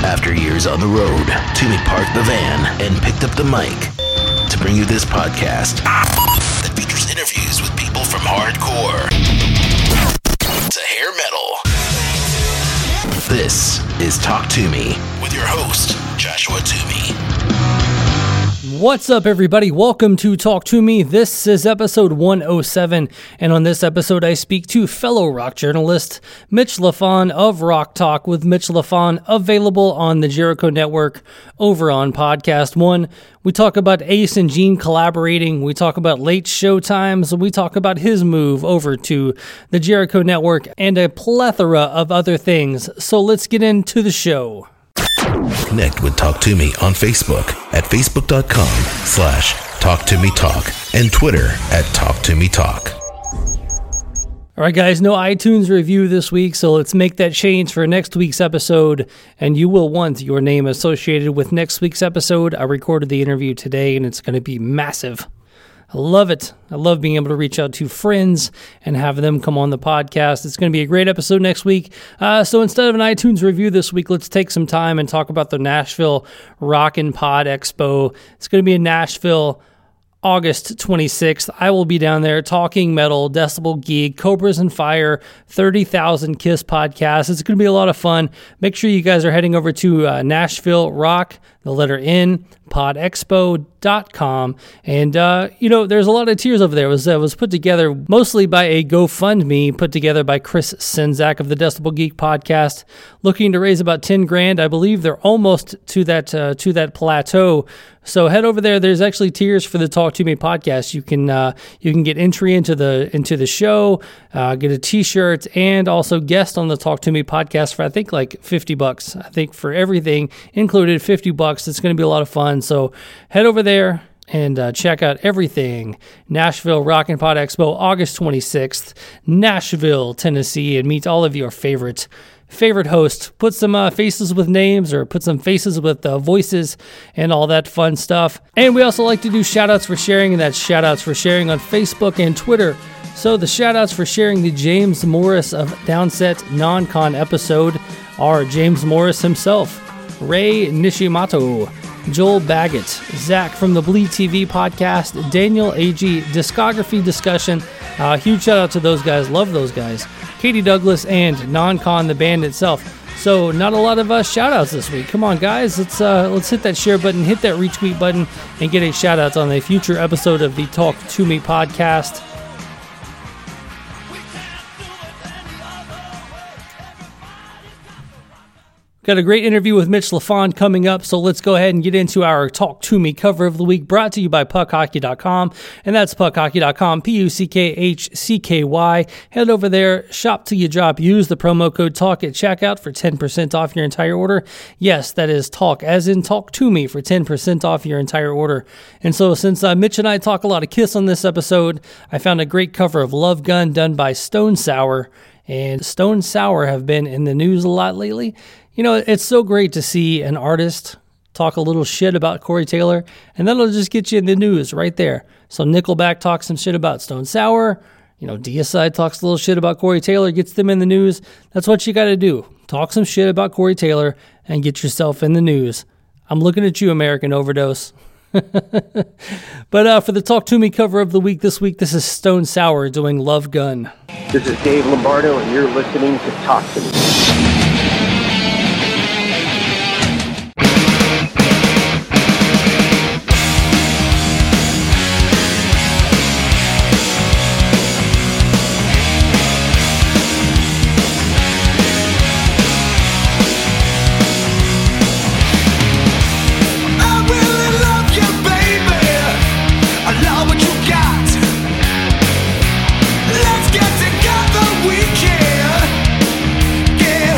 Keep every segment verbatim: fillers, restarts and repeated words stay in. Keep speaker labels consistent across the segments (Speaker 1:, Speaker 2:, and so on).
Speaker 1: After years on the road, Toomey parked the van and picked up the mic to bring you this podcast that features interviews with people from hardcore to hair metal. This is Talk To Me with your host, Joshua Toomey.
Speaker 2: What's up, everybody? Welcome to Talk To Me. This is episode one oh seven, and on this episode, I speak to fellow rock journalist Mitch Lafon of Rock Talk with Mitch Lafon, available on the Jericho Network over on Podcast One. We talk about Ace and Gene collaborating. We talk about late show times. We talk about his move over to the Jericho Network and a plethora of other things. So let's get into the show.
Speaker 1: Connect with Talk To Me on Facebook at facebook.com slash Talk To Me Talk and Twitter at Talk To Me Talk.
Speaker 2: All right, guys, no iTunes review this week, so let's make that change for next week's episode, and you will want your name associated with next week's episode. I recorded the interview today, and it's going to be massive. I love it. I love being able to reach out to friends and have them come on the podcast. It's going to be a great episode next week. Uh, so instead of an iTunes review this week, let's take some time and talk about the Nashville Rock and Pod Expo. It's going to be in Nashville, August twenty-sixth. I will be down there talking metal, Decibel Geek, Cobras and Fire, thirty thousand Kiss podcast. It's going to be a lot of fun. Make sure you guys are heading over to uh, Nashville Rock, the letter N, pod expo dot com. And, uh, you know, there's a lot of tiers over there. It was, uh, was put together mostly by a GoFundMe put together by Chris Senzak of the Decibel Geek podcast, looking to raise about ten grand. I believe they're almost to that, uh, to that plateau. So head over there. There's actually tiers for the Talk To Me podcast. You can, uh, you can get entry into the, into the show, uh, get a t-shirt, and also guest on the Talk To Me podcast for, I think, like fifty bucks. I think for everything included, fifty bucks. It's going to be a lot of fun. So head over there and uh, check out everything. Nashville Rock and Pod Expo, August twenty-sixth, Nashville, Tennessee, and meet all of your favorite favorite hosts. Put some uh, faces with names or put some faces with uh, voices and all that fun stuff. And we also like to do shout-outs for sharing, and that's shout-outs for sharing on Facebook and Twitter. So the shout-outs for sharing the James Morris of Downset Non-Con episode are James Morris himself, Ray Nishimoto, Joel Baggett, Zach from the Bleed T V podcast, Daniel A G discography discussion. Uh, huge shout out to those guys. Love those guys. Katie Douglas and Non-Con, the band itself. So not a lot of uh, shout outs this week. Come on, guys. Let's uh, let's hit that share button, hit that retweet button, and get a shout out on a future episode of the Talk To Me podcast. Got a great interview with Mitch Lafon coming up, so let's go ahead and get into our Talk To Me cover of the week, brought to you by puck hockey dot com, and that's puck hockey dot com, P U C K H C K Y. Head over there, shop till you drop, use the promo code TALK at checkout for ten percent off your entire order. Yes, that is TALK, as in Talk To Me, for ten percent off your entire order. And so since uh, Mitch and I talk a lot of Kiss on this episode, I found a great cover of Love Gun done by Stone Sour, and Stone Sour have been in the news a lot lately. You know, it's so great to see an artist talk a little shit about Corey Taylor, and that'll just get you in the news right there. So Nickelback talks some shit about Stone Sour. You know, Deicide talks a little shit about Corey Taylor, gets them in the news. That's what you got to do. Talk some shit about Corey Taylor and get yourself in the news. I'm looking at you, American Overdose. But uh, for the Talk To Me cover of the week this week, this is Stone Sour doing Love Gun.
Speaker 3: This is Dave Lombardo, and you're listening to Talk To Me.
Speaker 4: Let's get together, we can get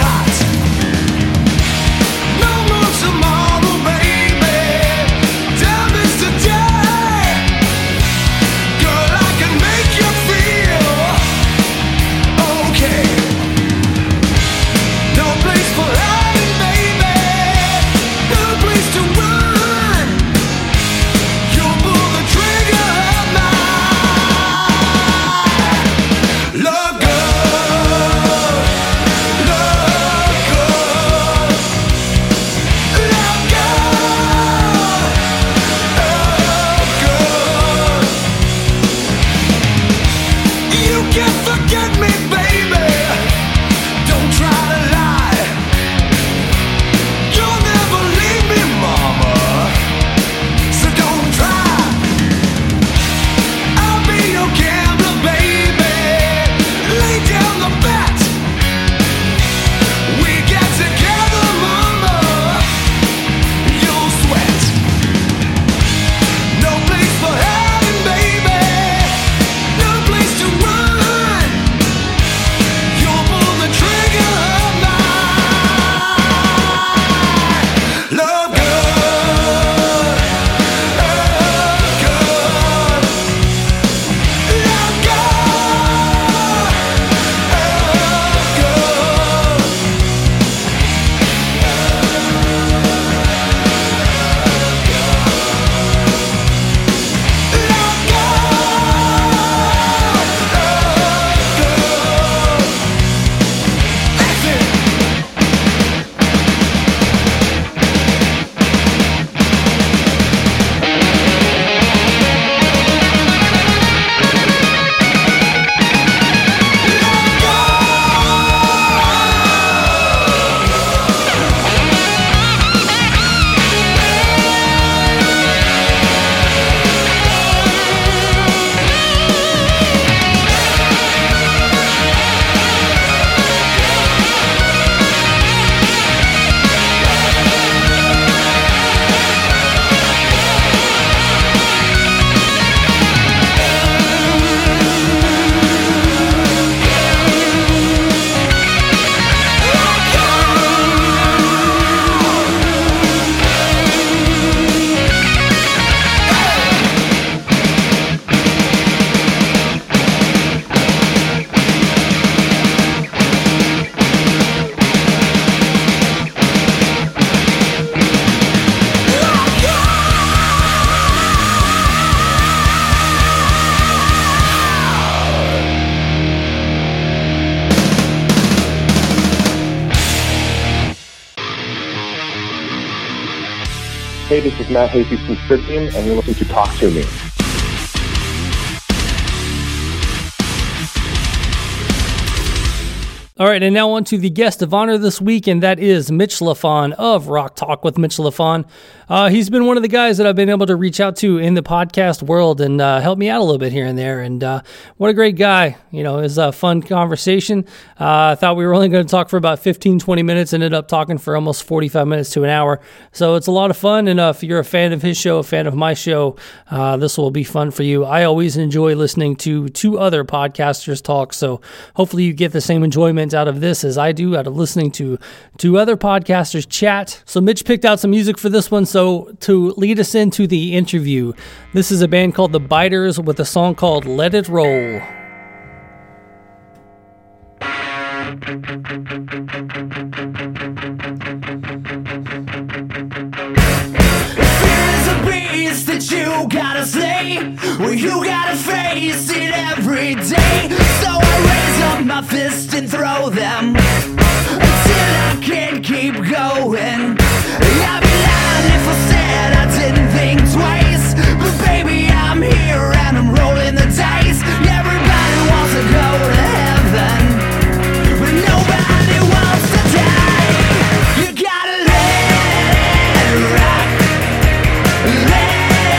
Speaker 3: Hey, this is Matt Hasty from Scriptium, and you're listening to Talk to Me.
Speaker 2: All right, and now on to the guest of honor this week, and that is Mitch Lafon of Rock Talk with Mitch Lafon. Uh, he's been one of the guys that I've been able to reach out to in the podcast world and uh, help me out a little bit here and there. And uh, what a great guy. You know, it was a fun conversation. Uh, I thought we were only going to talk for about fifteen, twenty minutes, ended up talking for almost forty-five minutes to an hour. So it's a lot of fun, and uh, if you're a fan of his show, a fan of my show, uh, this will be fun for you. I always enjoy listening to two other podcasters talk, so hopefully you get the same enjoyment out of this as I do out of listening to two other podcasters chat. So Mitch picked out some music for this one. So to lead us into the interview, this is a band called The Biters with a song called Let It Roll.
Speaker 4: That you gotta slay, well you gotta face it every day. So I raise up my fist and throw them until I can't keep going. I'd be lying if I said I didn't think twice, but baby I'm here and I'm rolling the dice. Everybody wants to go to heaven, but nobody wants to die. You gotta let it rock, let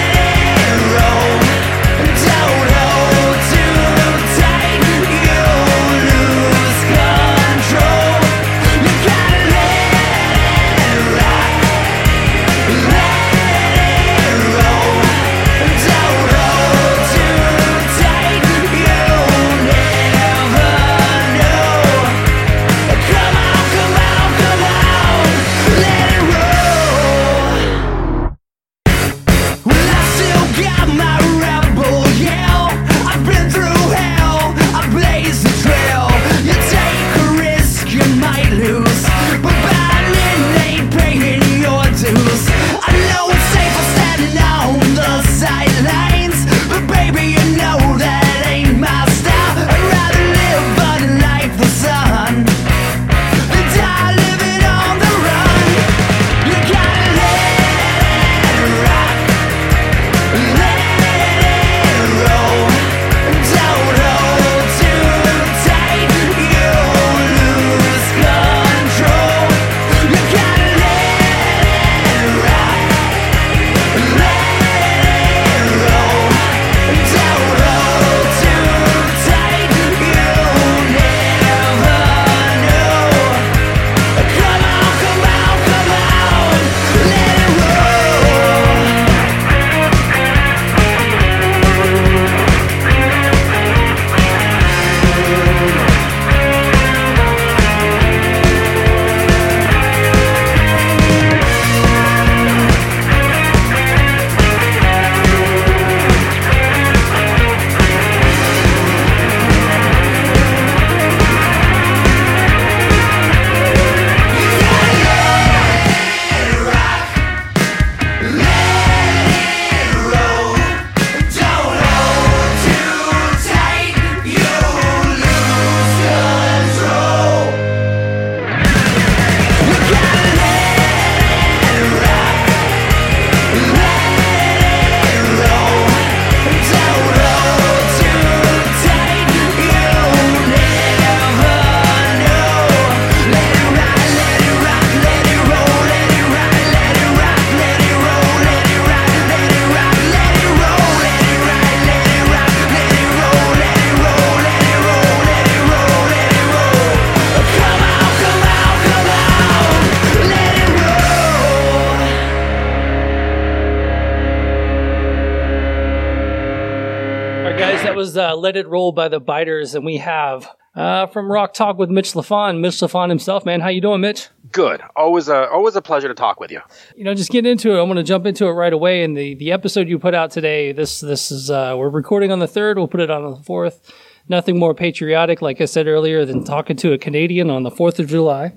Speaker 2: Uh, Let It Roll by The Biters, and we have uh, from Rock Talk with Mitch Lafon, Mitch Lafon himself. Man, how you doing, Mitch?
Speaker 5: Good. Always a always a pleasure to talk with you.
Speaker 2: You know, just get into it. I want to jump into it right away. And the, the episode you put out today, this this is uh, we're recording on the third. We'll put it on the fourth. Nothing more patriotic, like I said earlier, than talking to a Canadian on the Fourth of July.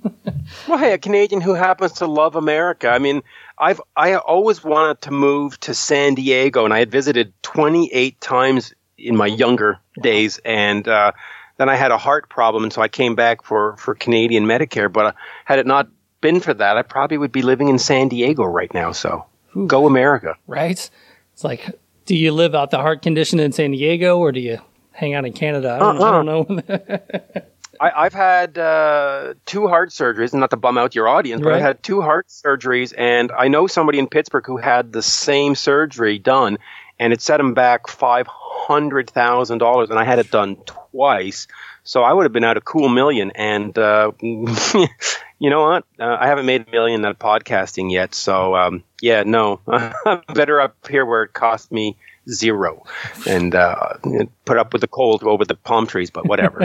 Speaker 5: Well, hey, a Canadian who happens to love America. I mean, I've I always wanted to move to San Diego, and I had visited twenty-eight times in my younger days, and uh, then I had a heart problem, and so I came back for, for Canadian Medicare. But uh, had it not been for that, I probably would be living in San Diego right now. So
Speaker 2: Ooh.
Speaker 5: Go America.
Speaker 2: Right? It's like, do you live out the heart condition in San Diego or do you hang out in Canada? I don't, uh-uh. I don't know.
Speaker 5: I, I've had uh, two heart surgeries, not to bum out your audience, but
Speaker 2: Right.
Speaker 5: I had two heart surgeries, and I know somebody in Pittsburgh who had the same surgery done, and it set him back five hundred thousand dollars, and I had it done twice, so I would have been out a cool million, and uh, you know what? Uh, I haven't made a million at podcasting yet, so um, yeah, no. I'm better up here where it cost me zero, and uh, put up with the cold over the palm trees, but whatever.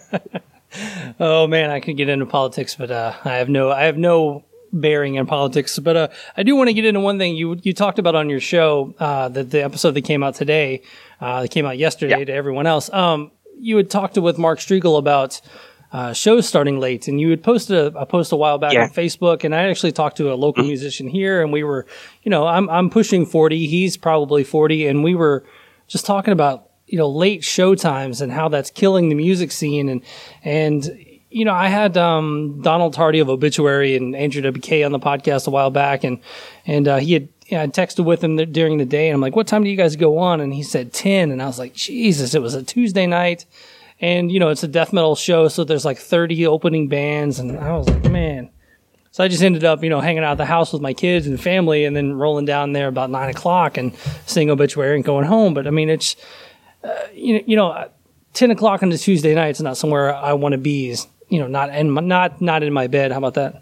Speaker 2: Oh man, I could get into politics, but uh, I have no, I have no bearing in politics. But uh, I do want to get into one thing you you talked about on your show, uh, the the episode that came out today, uh, that came out yesterday
Speaker 5: yeah.
Speaker 2: to everyone else. Um, you had talked with Mark Striegel about uh, shows starting late, and you had posted a, a post a while back
Speaker 5: yeah.
Speaker 2: on Facebook, and I actually talked to a local mm-hmm. musician here, and we were, you know, I'm I'm pushing forty, he's probably forty, and we were just talking about, you know, late show times and how that's killing the music scene. And, and, you know, I had, um, Donald Hardy of Obituary and Andrew W K on the podcast a while back. And, and, uh, he had, you know, I texted with him th- during the day and I'm like, what time do you guys go on? And he said ten. And I was like, Jesus, it was a Tuesday night. And, you know, it's a death metal show. So there's like thirty opening bands. And I was like, man. So I just ended up, you know, hanging out at the house with my kids and family and then rolling down there about nine o'clock and seeing Obituary and going home. But I mean, it's, Uh, you, you know, ten o'clock on a Tuesday night is not somewhere I want to be. Is, you know, not in my, not not in my bed. How about that?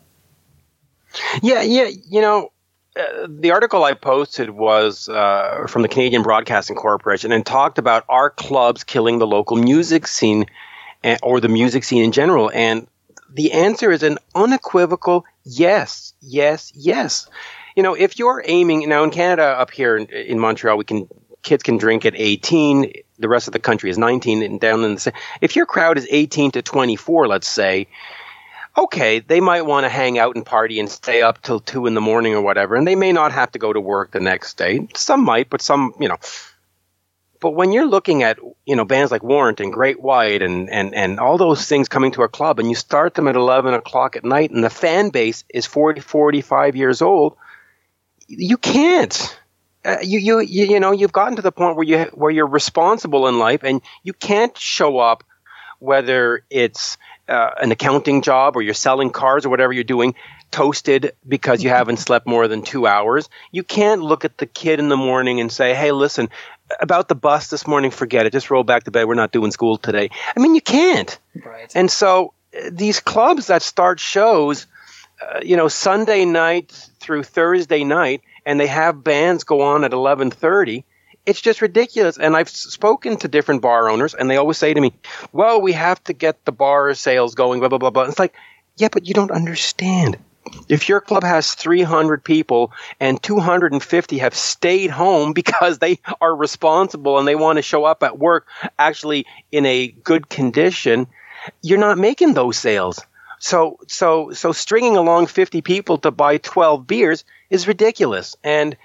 Speaker 5: Yeah, yeah. You know, uh, the article I posted was uh, from the Canadian Broadcasting Corporation and talked about our clubs killing the local music scene and, or the music scene in general. And the answer is an unequivocal yes, yes, yes. You know, if you're aiming now in Canada, up here in, in Montreal, we can. Kids can drink at eighteen. The rest of the country is nineteen. And down in the if your crowd is eighteen to twenty-four, let's say, okay, they might want to hang out and party and stay up till two in the morning or whatever, and they may not have to go to work the next day. Some might, but some, you know. But when you're looking at, you know, bands like Warrant and Great White and and and all those things coming to a club, and you start them at eleven o'clock at night, and the fan base is forty, forty-five years old, you can't. Uh, you, you you you know you've gotten to the point where you where you're responsible in life and you can't show up, whether it's uh, an accounting job or you're selling cars or whatever you're doing, toasted because you haven't slept more than two hours. You can't look at the kid in the morning and say, "Hey, listen, about the bus this morning, forget it. Just roll back to bed. We're not doing school today." I mean, you can't.
Speaker 2: Right.
Speaker 5: And so uh, these clubs that start shows, uh, you know, Sunday night through Thursday night, and they have bands go on at eleven thirty, it's just ridiculous. And I've spoken to different bar owners, and they always say to me, well, we have to get the bar sales going, blah, blah, blah, blah. It's like, yeah, but you don't understand. If your club has three hundred people and two hundred fifty have stayed home because they are responsible and they want to show up at work actually in a good condition, you're not making those sales. So, so, so stringing along fifty people to buy twelve beers is ridiculous. And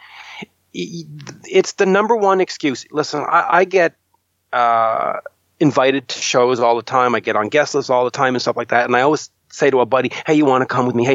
Speaker 5: it's the number one excuse. Listen, I, I get, uh, invited to shows all the time. I get on guest lists all the time and stuff like that. And I always say to a buddy, hey, you want to come with me? Hey,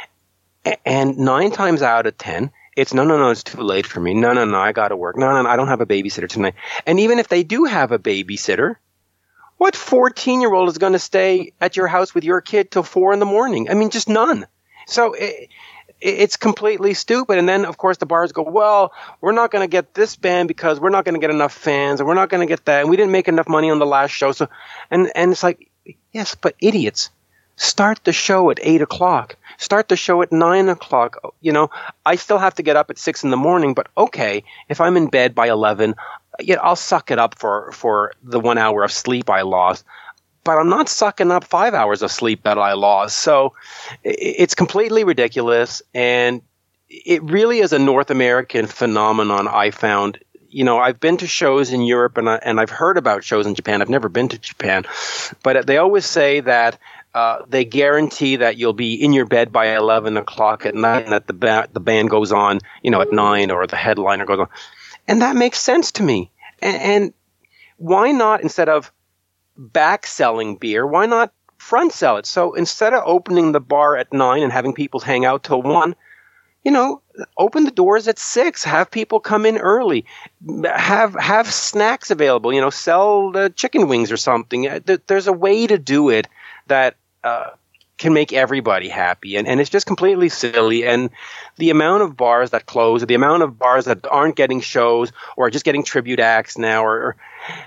Speaker 5: and nine times out of ten, it's no, no, no, it's too late for me. No, no, no, I got to work. No, no, no, I don't have a babysitter tonight. And even if they do have a babysitter, what fourteen-year-old is going to stay at your house with your kid till four in the morning? I mean, just none. So it, it's completely stupid. And then, of course, the bars go, well, we're not going to get this band because we're not going to get enough fans, and we're not going to get that, and we didn't make enough money on the last show. So, and and it's like, yes, but idiots, start the show at eight o'clock. Start the show at nine o'clock. You know, I still have to get up at six in the morning, but okay, if I'm in bed by eleven, yeah, I'll suck it up for, for the one hour of sleep I lost. But I'm not sucking up five hours of sleep that I lost. So it's completely ridiculous. And it really is a North American phenomenon, I found. You know, I've been to shows in Europe and, I, and I've heard about shows in Japan. I've never been to Japan. But they always say that uh, they guarantee that you'll be in your bed by eleven o'clock at night and that the, ba- the band goes on, you know, at nine or the headliner goes on. And that makes sense to me. And, and why not, instead of back selling beer, why not front sell it. So instead of opening the bar at nine and having people hang out till one, you know, open the doors at six. Have people come in early. Have have snacks available. You know, sell the chicken wings or something. There's a way to do it that uh, can make everybody happy, and and it's just completely silly. And the amount of bars that close, the amount of bars that aren't getting shows or are just getting tribute acts now, or, or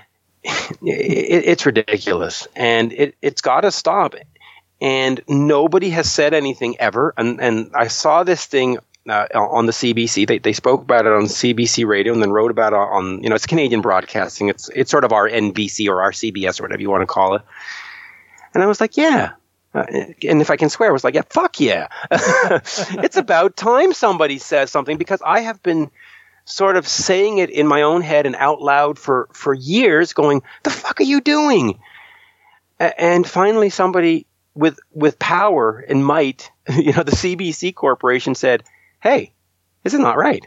Speaker 5: it, it's ridiculous, and it it's got to stop. And nobody has said anything ever. And and I saw this thing uh, on the C B C. They they spoke about it on C B C radio and then wrote about it on, you know, it's Canadian Broadcasting. It's it's sort of our N B C or our C B S or whatever you want to call it. And I was like, yeah. Uh, and if I can swear, I was like, yeah, fuck yeah. It's about time somebody says something, because I have been sort of saying it in my own head and out loud for, for years, going, the fuck are you doing? A- and finally somebody with with power and might, you know, the C B C Corporation said, hey, this is not right.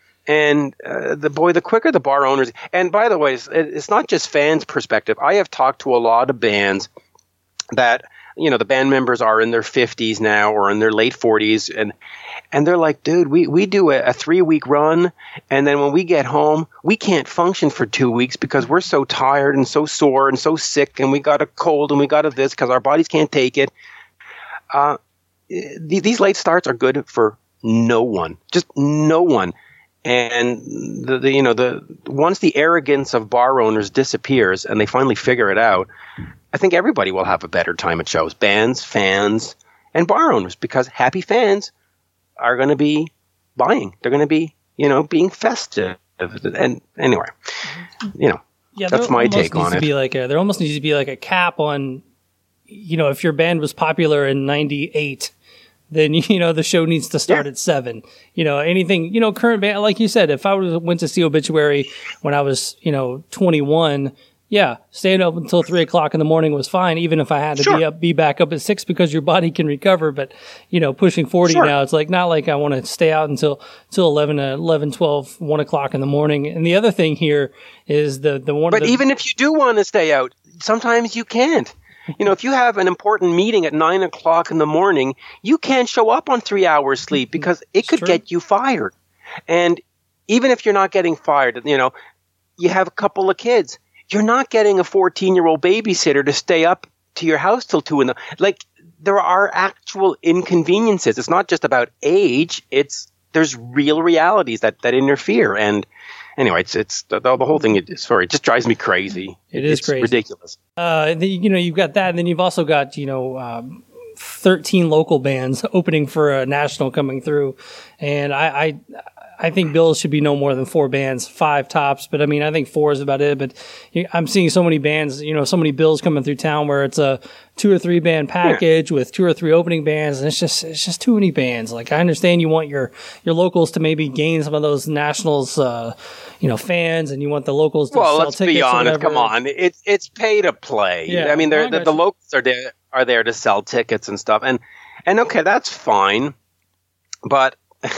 Speaker 5: And uh, the boy, the quicker the bar owners, and by the way, it's, it's not just fans' perspective. I have talked to a lot of bands that, you know, the band members are in their fifties now or in their late forties, and and they're like, dude, we, we do a, a three-week run, and then when we get home, we can't function for two weeks because we're so tired and so sore and so sick, and we got a cold and we got a this because our bodies can't take it. Uh, th- these late starts are good for no one, just no one. And the, the you know the once the arrogance of bar owners disappears and they finally figure it out, I think everybody will have a better time at shows. Bands, fans, and bar owners, because happy fans are going to be buying. They're going to be, you know, being festive. And anyway, you know,
Speaker 2: yeah,
Speaker 5: that's my take on
Speaker 2: to
Speaker 5: it.
Speaker 2: Be like a, there almost needs to be like a cap on, you know, if your band was popular in ninety-eight, then, you know, the show needs to start yeah. at seven. You know, anything, you know, current band, like you said, if I went to see Obituary when I was, you know, twenty-one, yeah, staying up until three o'clock in the morning was fine, even if I had to sure. be up, be back up at six, because your body can recover. But, you know, pushing forty sure. now, it's like not like I want to stay out until until eleven, eleven, twelve, one o'clock in the morning. And the other thing here is the the one.
Speaker 5: But
Speaker 2: the,
Speaker 5: even if you do want to stay out, sometimes you can't. You know, if you have an important meeting at nine o'clock in the morning, you can't show up on three hours sleep because it could get you fired. And even if you're not getting fired, you know, you have a couple of kids. You're not getting a fourteen-year-old babysitter to stay up to your house till two in the like. There are actual inconveniences. It's not just about age. It's there's real realities that, that interfere. And anyway, it's it's the, the whole thing. It, sorry, it just drives me crazy.
Speaker 2: It is
Speaker 5: it's
Speaker 2: crazy,
Speaker 5: ridiculous.
Speaker 2: Uh, the, you know, you've got that, and then you've also got you know. Um, thirteen local bands opening for a national coming through, and I, I I think bills should be no more than four bands, five tops. But I mean, I think four is about it. But I'm seeing so many bands, you know, so many bills coming through town where it's a two or three band package yeah. with two or three opening bands, and it's just it's just too many bands. Like I understand you want your your locals to maybe gain some of those nationals, uh, you know, fans, and you want the locals to
Speaker 5: well,
Speaker 2: sell
Speaker 5: let's
Speaker 2: tickets.
Speaker 5: be honest.
Speaker 2: Come
Speaker 5: on, it's it's pay to play.
Speaker 2: Yeah,
Speaker 5: I mean,
Speaker 2: I
Speaker 5: the, the locals are there are there to sell tickets and stuff, and and okay, that's fine, but.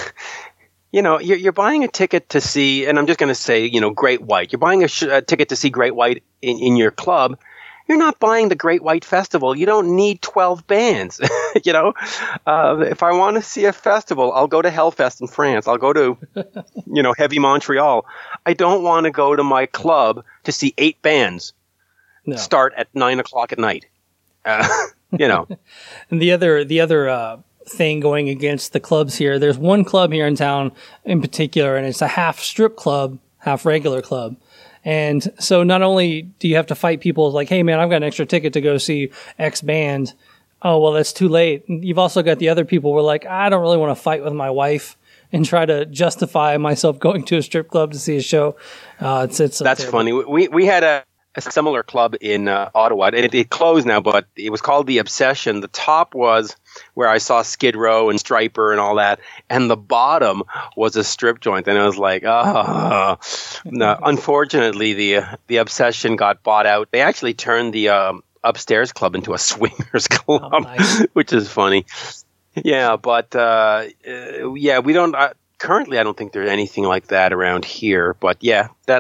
Speaker 5: You know, you're, you're buying a ticket to see, and I'm just going to say, you know, Great White. You're buying a, sh- a ticket to see Great White in, in your club. You're not buying the Great White Festival. You don't need twelve bands. You know, uh, if I want to see a festival, I'll go to Hellfest in France. I'll go to, you know, Heavy Montreal. I don't want to go to my club to see eight bands no. start at nine o'clock at night. Uh, you know,
Speaker 2: and the other, the other, uh, thing going against the clubs here. There's one club here in town in particular, and it's a half strip club, half regular club. And so not only do you have to fight people like, hey man, I've got an extra ticket to go see X band. Oh, well, that's too late. You've also got the other people who are like, I don't really want to fight with my wife and try to justify myself going to a strip club to see a show. Uh, it's, it's
Speaker 5: That's funny. We, we had a, a similar club in uh, Ottawa, and it, it closed now, but it was called The Obsession. The top was where I saw Skid Row and Striper and all that, and the bottom was a strip joint. And I was like, oh. No, unfortunately, the uh, the Obsession got bought out. They actually turned the um, upstairs club into a swingers club, oh, nice. Which is funny. Yeah, but uh, uh, yeah, we don't. Uh, currently, I don't think there's anything like that around here. But yeah, that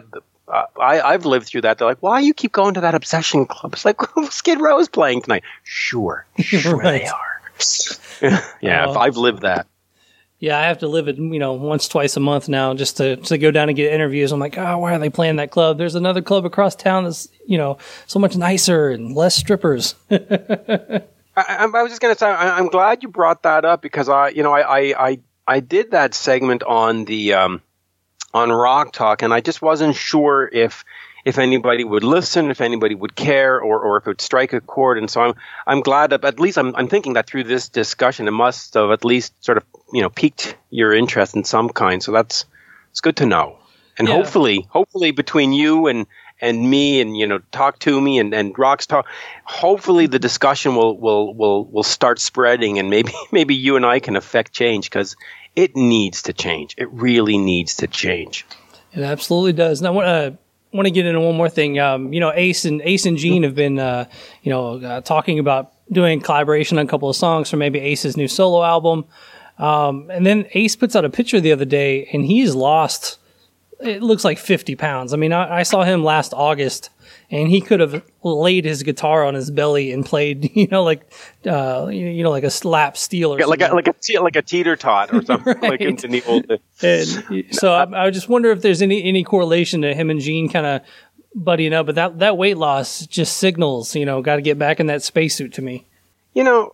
Speaker 5: uh, I, I've lived through that. They're like, why you keep going to that Obsession Club? It's like, Skid Row's playing tonight. Sure, sure
Speaker 2: Right.
Speaker 5: they are. yeah,
Speaker 2: Uh,
Speaker 5: I've lived that.
Speaker 2: Yeah, I have to live it, you know, once, twice a month now just to, to go down and get interviews. I'm like, oh, why are they playing that club? There's another club across town that's, you know, so much nicer and less strippers.
Speaker 5: I, I was just going to say, I, I'm glad you brought that up because I, you know, I, I, I, I did that segment on the um, on Rock Talk, and I just wasn't sure if if anybody would listen, if anybody would care, or, or if it would strike a chord. And so I'm I'm glad that at least I'm I'm thinking that through this discussion, it must have at least sort of you know piqued your interest in some kind. So that's it's good to know. And
Speaker 2: Yeah.
Speaker 5: hopefully, hopefully between you and and me and you know Talk to Me and and Rock's Talk, hopefully the discussion will will will will start spreading, and maybe maybe you and I can affect change because it needs to change. It really needs to change.
Speaker 2: It absolutely does. Now, I want to want to get into one more thing. Um, you know, Ace and Ace and Gene have been, uh, you know, uh, talking about doing collaboration on a couple of songs for maybe Ace's new solo album. Um, and then Ace puts out a picture the other day, and he's lost. It looks like fifty pounds. I mean, I, I saw him last August, and he could have laid his guitar on his belly and played, you know, like, uh, you you know, like a slap steel or
Speaker 5: Yeah, like
Speaker 2: something.
Speaker 5: a, like a te- like a teeter tot or something like in, in the old.
Speaker 2: And so I, I just wonder if there's any any correlation to him and Gene kind of buddying up. But that that weight loss just signals, you know, got to get back in that spacesuit to me.
Speaker 5: You know,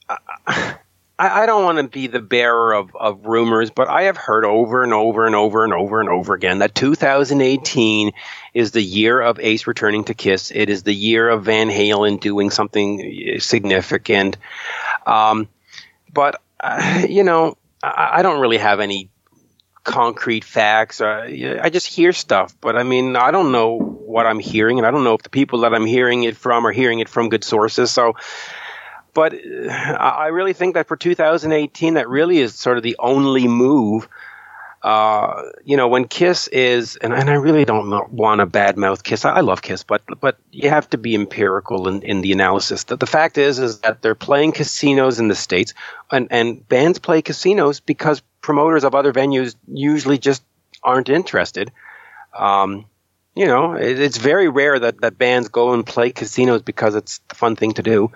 Speaker 5: I, I don't want to be the bearer of, of rumors, but I have heard over and over and over and over and over again that two thousand eighteen is the year of Ace returning to Kiss. It is the year of Van Halen doing something significant. Um, but, uh, you know, I, I don't really have any concrete facts. Uh, I just hear stuff, but I mean, I don't know what I'm hearing, and I don't know if the people that I'm hearing it from are hearing it from good sources. So, but uh, I really think that for two thousand eighteen, that really is sort of the only move. Uh, you know, when Kiss is, and, and I really don't want to badmouth Kiss. I, I love Kiss, but but you have to be empirical in, in the analysis. The, the fact is, is that they're playing casinos in the States, and, and bands play casinos because promoters of other venues usually just aren't interested. Um, you know, it, it's very rare that, that bands go and play casinos because it's the fun thing to do.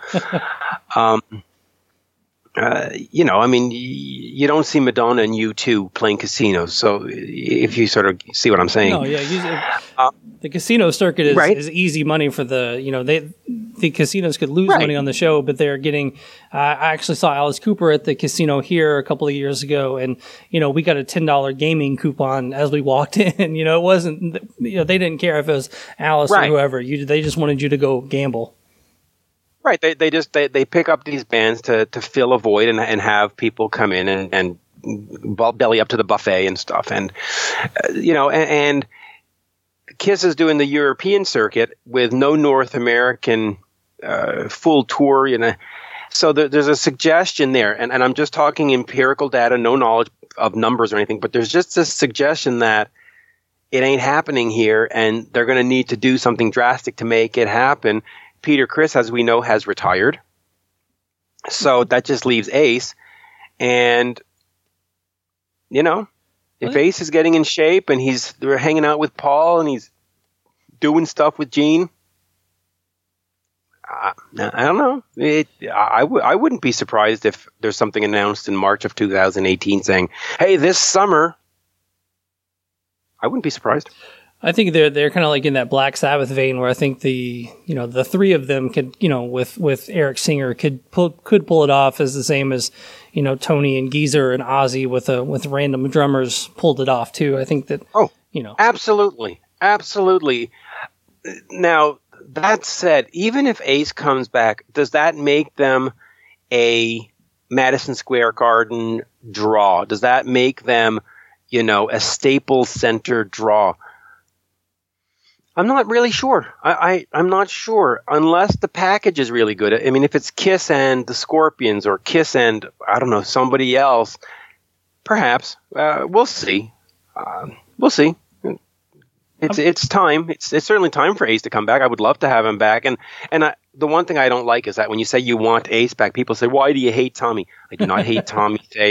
Speaker 5: um, uh, you know, I mean, y- you don't see Madonna and U two playing casinos. So if you sort of see what I'm saying.
Speaker 2: No, yeah, usually, the casino circuit is,
Speaker 5: right.
Speaker 2: is easy money for the, you know, they the casinos could lose
Speaker 5: Right.
Speaker 2: money on the show, but they're getting. Uh, I actually saw Alice Cooper at the casino here a couple of years ago, and you know, we got a ten dollar gaming coupon as we walked in. You know, it wasn't, you know, they didn't care if it was Alice
Speaker 5: Right.
Speaker 2: or whoever. You, they just wanted you to go gamble.
Speaker 5: Right. They they just they, they pick up these bands to, to fill a void and and have people come in and, and belly up to the buffet and stuff. And, uh, you know, and, and Kiss is doing the European circuit with no North American uh, full tour, you know. So there, there's a suggestion there. And, and I'm just talking empirical data, no knowledge of numbers or anything, but there's just this suggestion that it ain't happening here and they're going to need to do something drastic to make it happen. Peter Criss, as we know, has retired. So that just leaves Ace. And, you know, if Ace is getting in shape and he's they're hanging out with Paul and he's doing stuff with Gene, I, I don't know. It, I, w- I wouldn't be surprised if there's something announced in March of two thousand eighteen saying, hey, this summer. I wouldn't be surprised.
Speaker 2: I think they're they're kind of like in that Black Sabbath vein where I think the you know the three of them could you know with, with Eric Singer could pull could pull it off as the same as you know Tony and Geezer and Ozzy with a with random drummers pulled it off too. I think that
Speaker 5: oh
Speaker 2: you know
Speaker 5: absolutely absolutely. Now that said, even if Ace comes back, does that make them a Madison Square Garden draw? Does that make them you know a Staples Center draw? I'm not really sure. I, I, I'm not sure unless the package is really good. I mean, if it's Kiss and the Scorpions or Kiss and, I don't know, somebody else, perhaps. Uh, we'll see. Uh, we'll see. It's it's time. It's it's certainly time for Ace to come back. I would love to have him back. And and I, the one thing I don't like is that when you say you want Ace back, people say, why do you hate Tommy? I do not hate Tommy Thayer.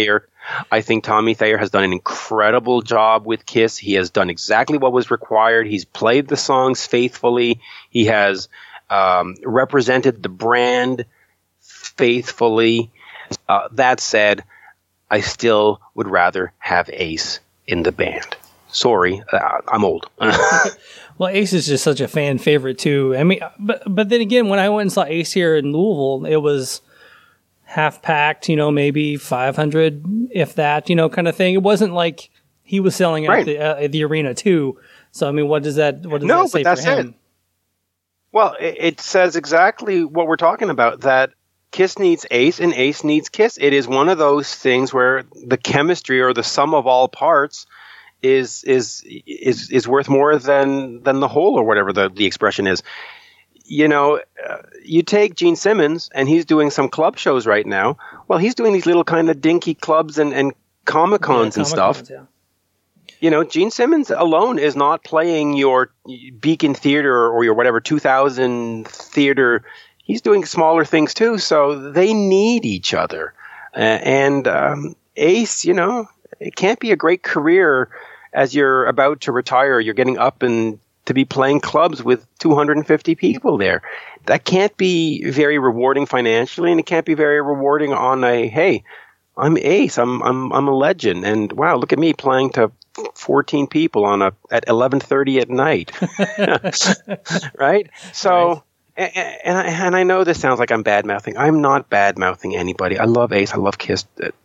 Speaker 5: I think Tommy Thayer has done an incredible job with Kiss. He has done exactly what was required. He's played the songs faithfully. He has um, represented the brand faithfully. Uh, that said, I still would rather have Ace in the band. Sorry, uh, I'm old.
Speaker 2: Well, Ace is just such a fan favorite too. I mean, but but then again, when I went and saw Ace here in Louisville, it was half packed, you know, maybe five hundred, if that, you know, kind of thing. It wasn't like he was selling out
Speaker 5: right.
Speaker 2: the uh, the arena too. So I mean, what does that what does
Speaker 5: no,
Speaker 2: that say
Speaker 5: but that's
Speaker 2: for him?
Speaker 5: it. Well, it, it says exactly what we're talking about. That Kiss needs Ace and Ace needs Kiss. It is one of those things where the chemistry or the sum of all parts is is is is worth more than than the whole, or whatever the, the expression is. You know, uh, you take Gene Simmons, and he's doing some club shows right now. Well, he's doing these little kind of dinky clubs and, and Comic-Cons
Speaker 2: yeah,
Speaker 5: and stuff.
Speaker 2: Yeah.
Speaker 5: You know, Gene Simmons alone is not playing your Beacon Theater or your whatever two thousand theater. He's doing smaller things too, so they need each other. Uh, and um, Ace, you know, it can't be a great career as you're about to retire. You're getting up and to be playing clubs with two hundred fifty people there. That can't be very rewarding financially, and it can't be very rewarding on a, hey, I'm Ace, I'm I'm I'm a legend, and wow, look at me playing to fourteen people on a at eleven thirty at night. Right? So
Speaker 2: Right.
Speaker 5: And, and, I, and I know this sounds like I'm bad-mouthing. I'm not bad-mouthing anybody. I love Ace. I love Kiss.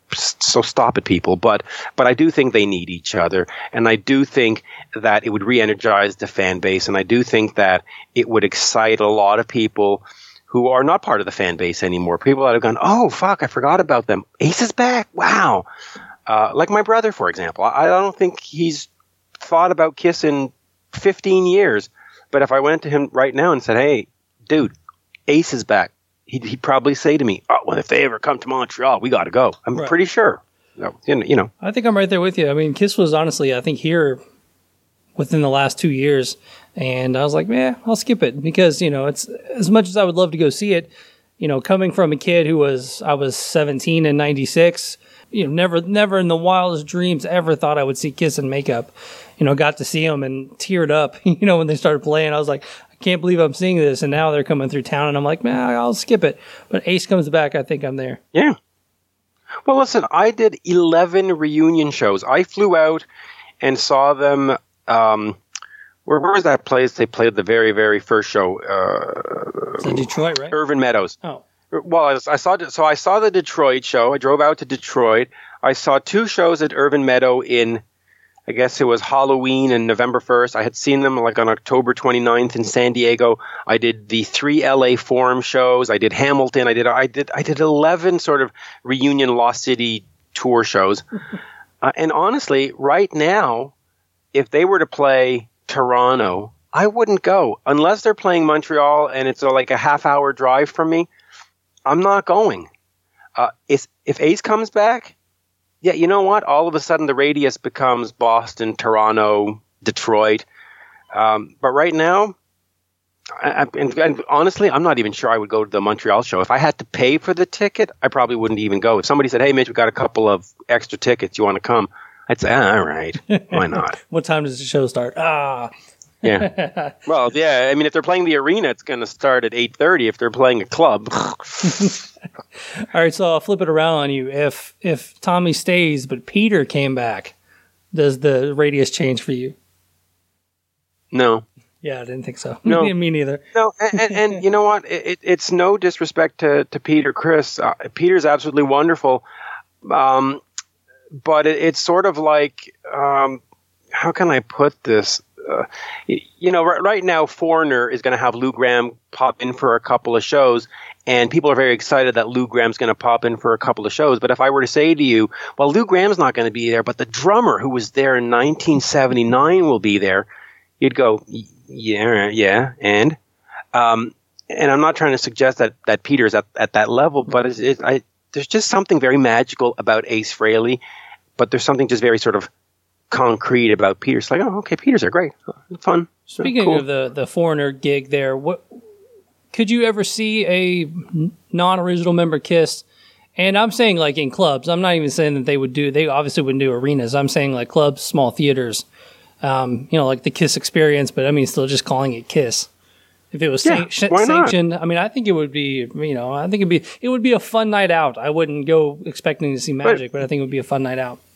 Speaker 5: So stop it, people. But but I do think they need each other. And I do think that it would re-energize the fan base. And I do think that it would excite a lot of people who are not part of the fan base anymore. People that have gone, oh, fuck, I forgot about them. Ace is back. Wow. Uh, like my brother, for example. I, I don't think he's thought about Kiss in fifteen years. But if I went to him right now and said, hey, dude, Ace is back, He'd, he'd probably say to me, oh, well, if they ever come to Montreal, we got to go. I'm
Speaker 2: right.
Speaker 5: pretty sure. No, you know.
Speaker 2: I think I'm right there with you. I mean, Kiss was honestly, I think, here within the last two years. And I was like, man, I'll skip it because, you know, it's as much as I would love to go see it, you know, coming from a kid who was, I was seventeen in ninety-six, you know, never, never in the wildest dreams ever thought I would see Kiss in makeup. You know, got to see them and teared up, you know, when they started playing. I was like, I can't believe I'm seeing this. And now they're coming through town and I'm like, man, I'll skip it. But Ace comes back, I think I'm there.
Speaker 5: Yeah. Well, listen, I did eleven reunion shows. I flew out and saw them. Um, where, where was that place they played the very, very first show? Uh,
Speaker 2: It's in Detroit, right?
Speaker 5: Irvin Meadows.
Speaker 2: Oh.
Speaker 5: Well, I, I saw so I saw the Detroit show. I drove out to Detroit. I saw two shows at Irvin Meadow in, I guess it was Halloween and November first. I had seen them like on October twenty-ninth in San Diego. I did the three L A Forum shows. I did Hamilton. I did I did I did eleven sort of reunion Lost City tour shows. uh, and honestly, right now, if they were to play Toronto, I wouldn't go unless they're playing Montreal and it's a, like a half hour drive from me. I'm not going. Uh, if if Ace comes back, yeah, you know what? All of a sudden, the radius becomes Boston, Toronto, Detroit. Um, but right now, I, I, and, and honestly, I'm not even sure I would go to the Montreal show. If I had to pay for the ticket, I probably wouldn't even go. If somebody said, hey, Mitch, we've got a couple of extra tickets. You want to come? I'd say, ah, all right. Why not?
Speaker 2: What time does the show start? Ah.
Speaker 5: Yeah. Well, yeah. I mean, if they're playing the arena, it's going to start at eight thirty. If they're playing a club.
Speaker 2: All right, so I'll flip it around on you. If if Tommy stays, but Peter came back, does the radius change for you?
Speaker 5: No.
Speaker 2: Yeah, I didn't think so.
Speaker 5: No.
Speaker 2: Me neither.
Speaker 5: No, and, and, and you know what? It, it's no disrespect to, to Peter Criss. Uh, Peter's absolutely wonderful. Um, but it, it's sort of like, um, how can I put this? Uh, you know, right, right now, Foreigner is going to have Lou Gramm pop in for a couple of shows, and people are very excited that Lou Gramm's going to pop in for a couple of shows. But if I were to say to you, well, Lou Gramm's not going to be there, but the drummer who was there in nineteen seventy-nine will be there, you'd go, yeah, yeah, and um, and I'm not trying to suggest that, that Peter's at, at that level, but it's, it, I, there's just something very magical about Ace Frehley, but there's something just very sort of concrete about Peter. It's like, oh, okay, Peters are great, fun.
Speaker 2: Speaking
Speaker 5: cool.
Speaker 2: of the the Foreigner gig there, what could you ever see a non-original member Kiss And I'm saying like in clubs. I'm not even saying that they would do. They obviously wouldn't do arenas. I'm saying like clubs, small theaters. Um, you know, like the Kiss Experience. But I mean, still just calling it Kiss. If it was
Speaker 5: Yeah,
Speaker 2: san-
Speaker 5: why not?
Speaker 2: sanctioned, I mean, I think it would be. You know, I think it'd be. It would be a fun night out. I wouldn't go expecting to see Magic, but, but I think it would be a fun night out.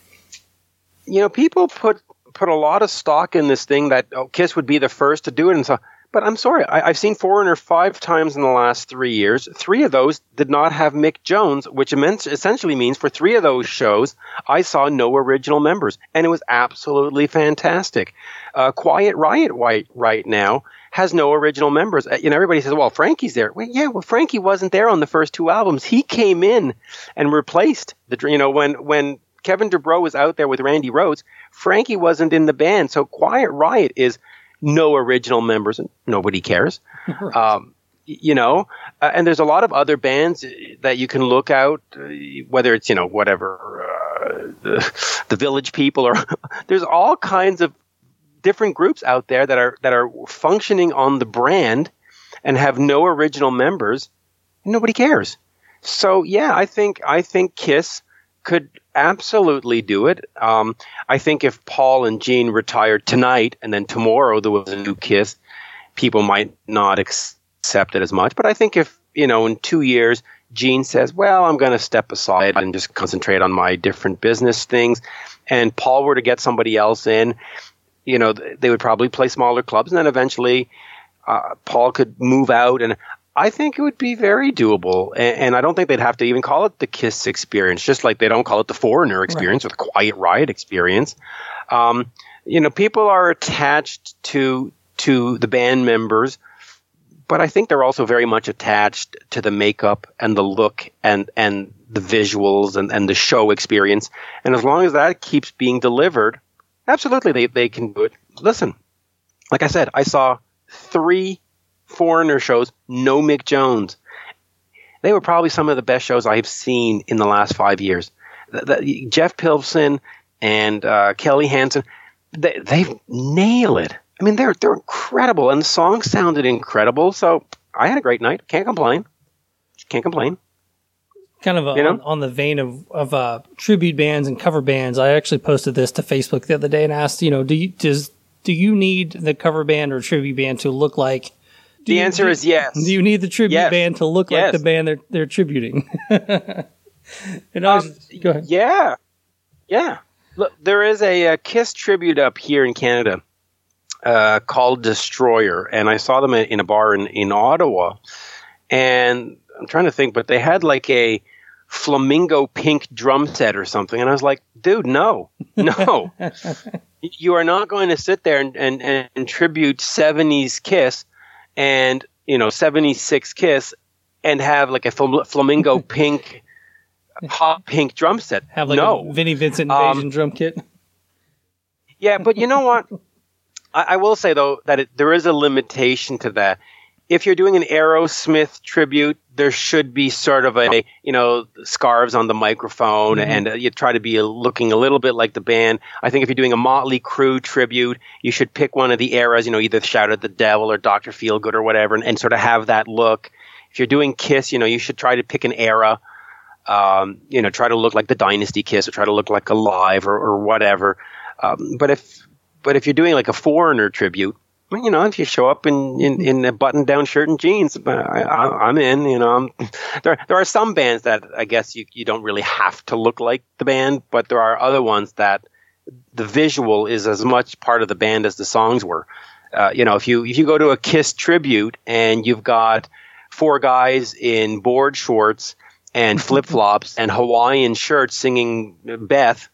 Speaker 5: You know, people put put a lot of stock in this thing that oh, Kiss would be the first to do it, and so. But I'm sorry, I, I've seen Foreigner five times in the last three years. Three of those did not have Mick Jones, which immense, essentially means for three of those shows, I saw no original members, and it was absolutely fantastic. Uh, Quiet Riot right, right now has no original members. Uh, you know, everybody says, well, Frankie's there. Well, yeah, well, Frankie wasn't there on the first two albums. He came in and replaced the, you know, when, when Kevin DuBrow was out there with Randy Rhoads, Frankie wasn't in the band. So Quiet Riot is no original members, and nobody cares.
Speaker 2: Right.
Speaker 5: Um, you know, uh, and there's a lot of other bands that you can look out, uh, whether it's, you know, whatever, uh, the, the Village People, or there's all kinds of different groups out there that are that are functioning on the brand and have no original members, and nobody cares. So yeah, I think I think Kiss could absolutely do it. Um, I think if Paul and Gene retired tonight and then tomorrow there was a new Kiss, people might not accept it as much. But I think if, you know, in two years, Gene says, well, I'm going to step aside and just concentrate on my different business things, and Paul were to get somebody else in, you know, they would probably play smaller clubs, and then eventually uh, Paul could move out, and I think it would be very doable, and, and I don't think they'd have to even call it the Kiss Experience, just like they don't call it the Foreigner Experience right. or the Quiet Riot Experience. Um, you know, people are attached to to the band members, but I think they're also very much attached to the makeup and the look and and the visuals and, and the show experience. And as long as that keeps being delivered, absolutely they, they can do it. Listen, like I said, I saw three Foreigner shows, no Mick Jones. They were probably some of the best shows I've seen in the last five years. The, the, Jeff Pilson and uh, Kelly Hansen, they, they nail it. I mean, they're they're incredible, and the songs sounded incredible. So I had a great night. Can't complain. Can't complain.
Speaker 2: Kind of a,
Speaker 5: you know?
Speaker 2: on, on the vein of of uh, tribute bands and cover bands. I actually posted this to Facebook the other day and asked, you know, do you does do you need the cover band or tribute band to look like?
Speaker 5: The
Speaker 2: you,
Speaker 5: answer
Speaker 2: do,
Speaker 5: is yes.
Speaker 2: Do you need the tribute
Speaker 5: yes.
Speaker 2: band to look
Speaker 5: yes.
Speaker 2: like the band they're they're tributing? and I was,
Speaker 5: um,
Speaker 2: go ahead.
Speaker 5: Yeah, yeah. Look, there is a, a Kiss tribute up here in Canada uh, called Destroyer, and I saw them in a bar in, in Ottawa. And I'm trying to think, but they had like a flamingo pink drum set or something, and I was like, dude, no, no. You are not going to sit there and, and, and tribute seventies Kiss and, you know, seventy-six Kiss and have like a fl- flamingo pink, hot pink drum set.
Speaker 2: Have like
Speaker 5: no.
Speaker 2: a Vinnie Vincent Invasion
Speaker 5: um,
Speaker 2: drum kit.
Speaker 5: Yeah, but you know what? I, I will say, though, that it, there is a limitation to that. If you're doing an Aerosmith tribute, there should be sort of a, you know, scarves on the microphone, mm-hmm. and uh, you try to be a, looking a little bit like the band. I think if you're doing a Motley Crue tribute, you should pick one of the eras, you know, either Shout at the Devil or Doctor Feelgood or whatever, and, and sort of have that look. If you're doing Kiss, you know, you should try to pick an era, um, you know, try to look like the Dynasty Kiss or try to look like Alive or, or whatever. Um, but if but if you're doing like a Foreigner tribute, well, you know, if you show up in, in, in a button-down shirt and jeans, I, I, I'm in. You know, I'm, there there are some bands that I guess you, you don't really have to look like the band, but there are other ones that the visual is as much part of the band as the songs were. Uh, you know, if you if you go to a Kiss tribute and you've got four guys in board shorts and flip-flops and Hawaiian shirts singing Beth.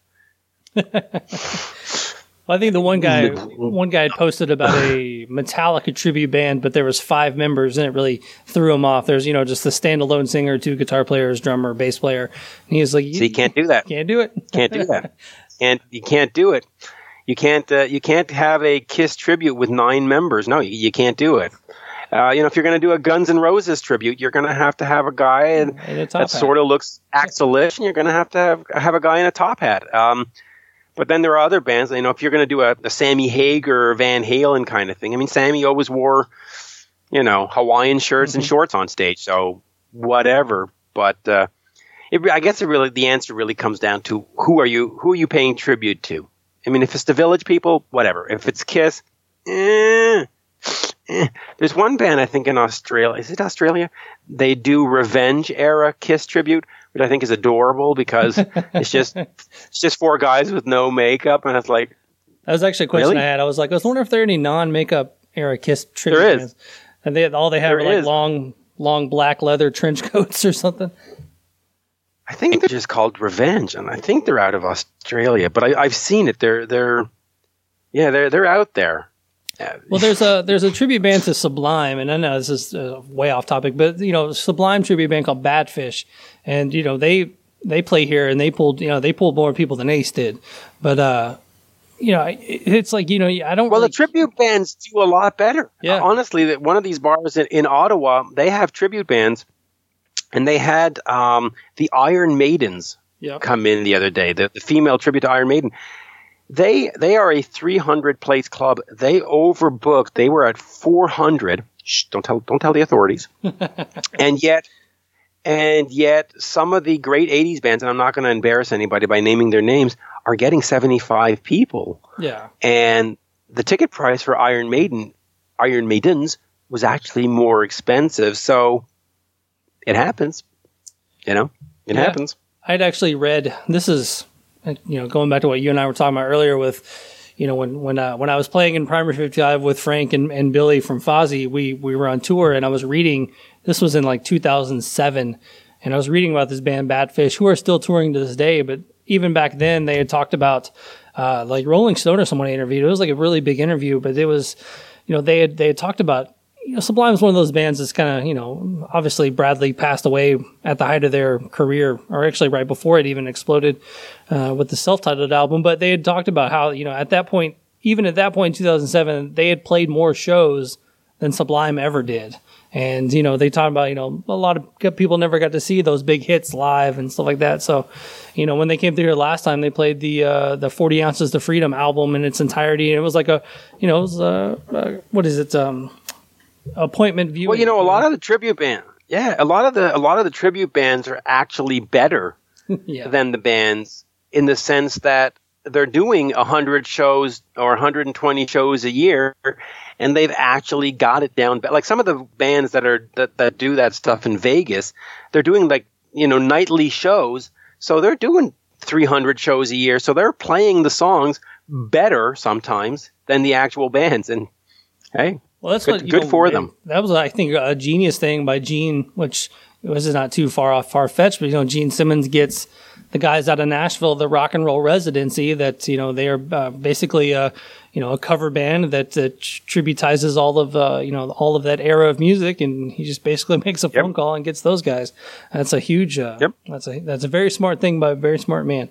Speaker 2: Well, I think the one guy, one guy had posted about a Metallica tribute band, but there was five members, and it really threw him off. There's, you know, just the standalone singer, two guitar players, drummer, bass player. And he was like,
Speaker 5: "So you can't do that.
Speaker 2: Can't do it.
Speaker 5: Can't do that. And you can't do it. You can't. Uh, you can't have a Kiss tribute with nine members. No, you, you can't do it. Uh, you know, if you're going to do a Guns N' Roses tribute, you're going to have to have a guy and,
Speaker 2: and
Speaker 5: that sort of looks Axl-ish, and you're going to have to have have a guy in a top hat. Um, But then there are other bands, you know, if you're going to do a, a Sammy Hagar or Van Halen kind of thing. I mean, Sammy always wore, you know, Hawaiian shirts mm-hmm. and shorts on stage, so whatever. But uh, it, I guess it really the answer really comes down to who are you who are you paying tribute to? I mean, if it's the Village People, whatever. If it's Kiss, eh, eh. There's one band I think in Australia. Is it Australia? They do Revenge era Kiss tribute, which I think is adorable because it's just it's just four guys with no makeup, and it's like
Speaker 2: that was actually a question
Speaker 5: really?
Speaker 2: I had. I was like, I was wondering if there are any non-makeup era Kiss tribute
Speaker 5: there is.
Speaker 2: bands. And they all they have
Speaker 5: there
Speaker 2: are like
Speaker 5: is.
Speaker 2: long, long black leather trench coats or something.
Speaker 5: I think they're just called Revenge, and I think they're out of Australia. But I, I've seen it. They're they're yeah they're they're out there.
Speaker 2: Well, there's a there's a tribute band to Sublime, and I know this is uh, way off topic, but you know, Sublime tribute band called Badfish, and you know they they play here, and they pulled you know they pulled more people than Ace did, but uh, you know it, it's like you know I don't.
Speaker 5: Well,
Speaker 2: really...
Speaker 5: the tribute bands do a lot better.
Speaker 2: Yeah,
Speaker 5: uh, honestly, that one of these bars in, in Ottawa, they have tribute bands, and they had um, the Iron Maidens
Speaker 2: yep.
Speaker 5: come in the other day. The, the female tribute to Iron Maiden. They they are a three hundred place club. They overbooked. They were at four hundred. Shh, don't tell don't tell the authorities. and yet and yet some of the great eighties bands, and I'm not going to embarrass anybody by naming their names, are getting seventy-five people.
Speaker 2: Yeah.
Speaker 5: And the ticket price for Iron Maiden, Iron Maidens was actually more expensive. So it happens. You know, it
Speaker 2: yeah.
Speaker 5: happens.
Speaker 2: I'd actually read this is you know, going back to what you and I were talking about earlier with, you know, when when uh, when I was playing in Primary fifty-five with Frank and, and Billy from Fozzy, we we were on tour, and I was reading. This was in like two thousand seven, and I was reading about this band Badfish, who are still touring to this day. But even back then, they had talked about uh, like Rolling Stone or someone I interviewed. It was like a really big interview, but it was, you know, they had they had talked about. You know, Sublime is one of those bands that's kind of, you know, obviously Bradley passed away at the height of their career, or actually right before it even exploded uh, with the self-titled album. But they had talked about how, you know, at that point, even at that point in two thousand seven, they had played more shows than Sublime ever did. And, you know, they talked about, you know, a lot of people never got to see those big hits live and stuff like that. So, you know, when they came through here last time, they played the uh, the forty Ounces to Freedom album in its entirety. And it was like a, you know, it was, uh, uh, what is it, um... appointment viewing.
Speaker 5: Well, you know, a lot of the tribute band, yeah, a lot of the a lot of the tribute bands are actually better
Speaker 2: yeah.
Speaker 5: than the bands in the sense that they're doing a hundred shows or one hundred twenty shows a year, and they've actually got it down. Like some of the bands that are that, that do that stuff in Vegas, they're doing like you know nightly shows, so they're doing three hundred shows a year, so they're playing the songs better sometimes than the actual bands, and hey.
Speaker 2: Well, that's
Speaker 5: good,
Speaker 2: what, you
Speaker 5: good
Speaker 2: know,
Speaker 5: for them.
Speaker 2: That was, I think, a genius thing by Gene, which was not too far off, far fetched. But you know, Gene Simmons gets the guys out of Nashville the rock and roll residency. That you know they are uh, basically a you know a cover band that uh, tributizes all of uh, you know all of that era of music, and he just basically makes a phone
Speaker 5: yep.
Speaker 2: call and gets those guys. That's a huge. Uh,
Speaker 5: yep.
Speaker 2: That's a that's a very smart thing by a very smart man.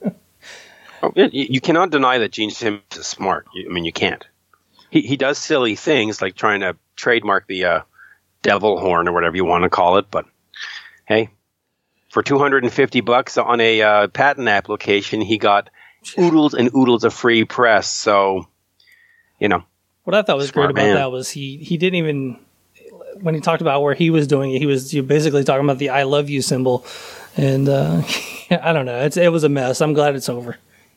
Speaker 5: oh, you, you cannot deny that Gene Simmons is smart. You, I mean, you can't. He he does silly things like trying to trademark the uh, devil horn or whatever you want to call it. But hey, for two hundred fifty bucks on a uh, patent application, he got oodles and oodles of free press. So, you know.
Speaker 2: What I thought was great
Speaker 5: Smart
Speaker 2: about
Speaker 5: man.
Speaker 2: that was he, he didn't even, when he talked about where he was doing it, he was you know, basically talking about the I love you symbol. And uh, I don't know. It's, it was a mess. I'm glad it's over.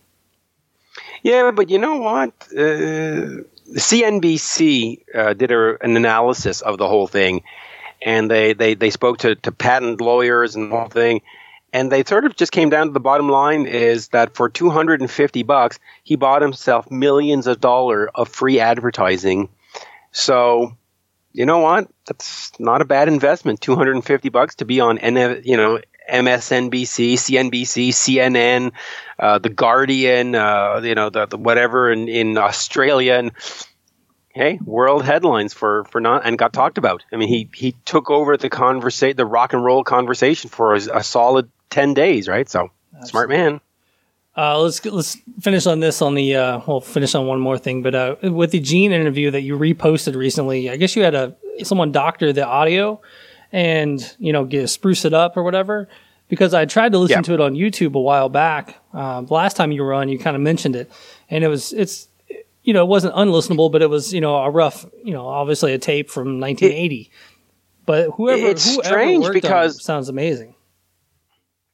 Speaker 5: Yeah, but you know what? Uh, C N B C uh, did a, an analysis of the whole thing, and they, they, they spoke to, to patent lawyers and the whole thing, and they sort of just came down to the bottom line is that for two hundred fifty bucks, he bought himself millions of dollars of free advertising. So, you know what? That's not a bad investment. two hundred fifty bucks to be on, you know, M S N B C, C N B C, C N N, uh, The Guardian, uh, you know, the, the whatever in, in Australia, and hey, world headlines for, for not and got talked about. I mean, he, he took over the conversa- the rock and roll conversation for a, a solid ten days, right? So Absolutely. Smart man.
Speaker 2: Uh, let's let's finish on this on the uh, we'll finish on one more thing, but uh, with the Gene interview that you reposted recently, I guess you had a someone doctor the audio. And, you know, get, spruce it up or whatever, because I tried to listen
Speaker 5: yeah.
Speaker 2: to it on YouTube a while back. Uh, the last time you were on, you kind of mentioned it, and it was, it's, you know, it wasn't unlistenable, but it was, you know, a rough, you know, obviously a tape from nineteen eighty. It, but whoever,
Speaker 5: it's
Speaker 2: whoever
Speaker 5: strange
Speaker 2: worked
Speaker 5: because
Speaker 2: on it sounds amazing.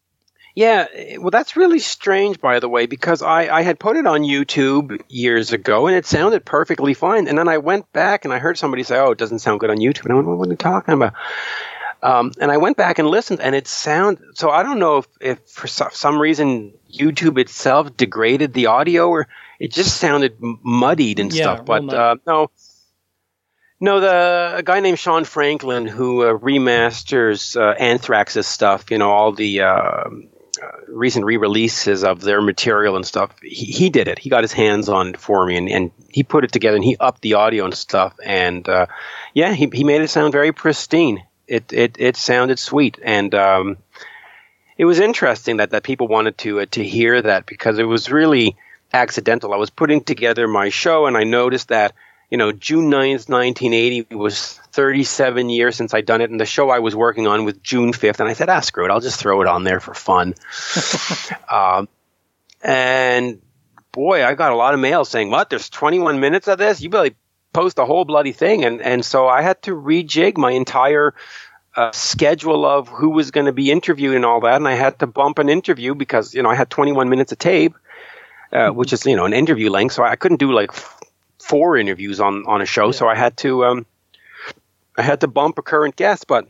Speaker 5: Yeah, well, that's really strange, by the way, because I, I had put it on YouTube years ago, and it sounded perfectly fine. And then I went back, and I heard somebody say, oh, it doesn't sound good on YouTube. And I went, what are you talking about? Um, and I went back and listened, and it sounded – so I don't know if, if for some reason YouTube itself degraded the audio, or it just sounded muddied and
Speaker 2: yeah,
Speaker 5: stuff. But
Speaker 2: muddy.
Speaker 5: uh, no – No, the a guy named Sean Franklin who uh, remasters uh, Anthrax's stuff, you know, all the uh, uh, recent re-releases of their material and stuff. He, he did it. He got his hands on it for me, and, and he put it together, and he upped the audio and stuff. And uh, yeah, he he made it sound very pristine. It it it sounded sweet, and um, it was interesting that, that people wanted to uh, to hear that, because it was really accidental. I was putting together my show, and I noticed that, you know, June ninth, nineteen eighty was thirty-seven years since I'd done it, and the show I was working on was June fifth, and I said, ah, screw it, I'll just throw it on there for fun. um, and, boy, I got a lot of mail saying, what, there's twenty-one minutes of this? You better post the whole bloody thing. And, and so I had to rejig my entire uh, schedule of who was going to be interviewed and all that, and I had to bump an interview because, you know, I had twenty-one minutes of tape, uh, mm-hmm. which is, you know, an interview length, so I couldn't do, like, four interviews on, on a show, yeah. so I had to um, I had to bump a current guest, but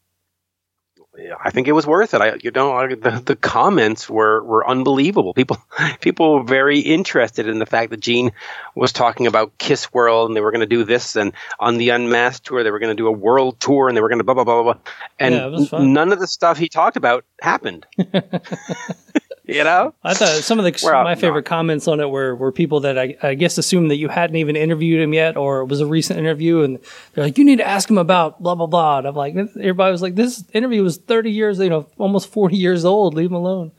Speaker 5: I think it was worth it. I, you know, I, the, the comments were, were unbelievable. People people were very interested in the fact that Gene was talking about Kiss World, and they were going to do this, and on the Unmasked tour they were going to do a world tour, and they were going to blah blah blah blah blah, and
Speaker 2: yeah, it was fun.
Speaker 5: n- none of the stuff he talked about happened. You know,
Speaker 2: I thought some of the
Speaker 5: We're
Speaker 2: my favorite not. comments on it were, were people that I, I guess assumed that you hadn't even interviewed him yet, or it was a recent interview, and they're like, you need to ask him about blah blah blah. And I'm like, everybody was like, this interview was thirty years, you know, almost forty years old. Leave him alone.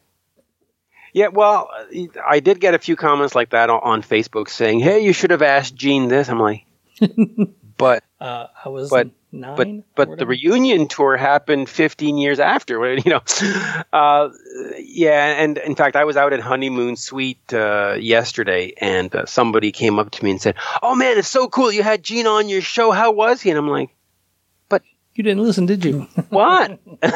Speaker 5: Yeah, well, I did get a few comments like that on, on Facebook saying, hey, you should have asked Gene this. I'm like, but
Speaker 2: uh, I was
Speaker 5: but.
Speaker 2: Nine
Speaker 5: but but the reunion tour happened fifteen years after, you know. Uh, yeah, and in fact, I was out at Honeymoon Suite uh, yesterday, and uh, somebody came up to me and said, "Oh man, it's so cool! You had Gene on your show. How was he?" And I'm like, "But
Speaker 2: you didn't listen, did you?"
Speaker 5: What?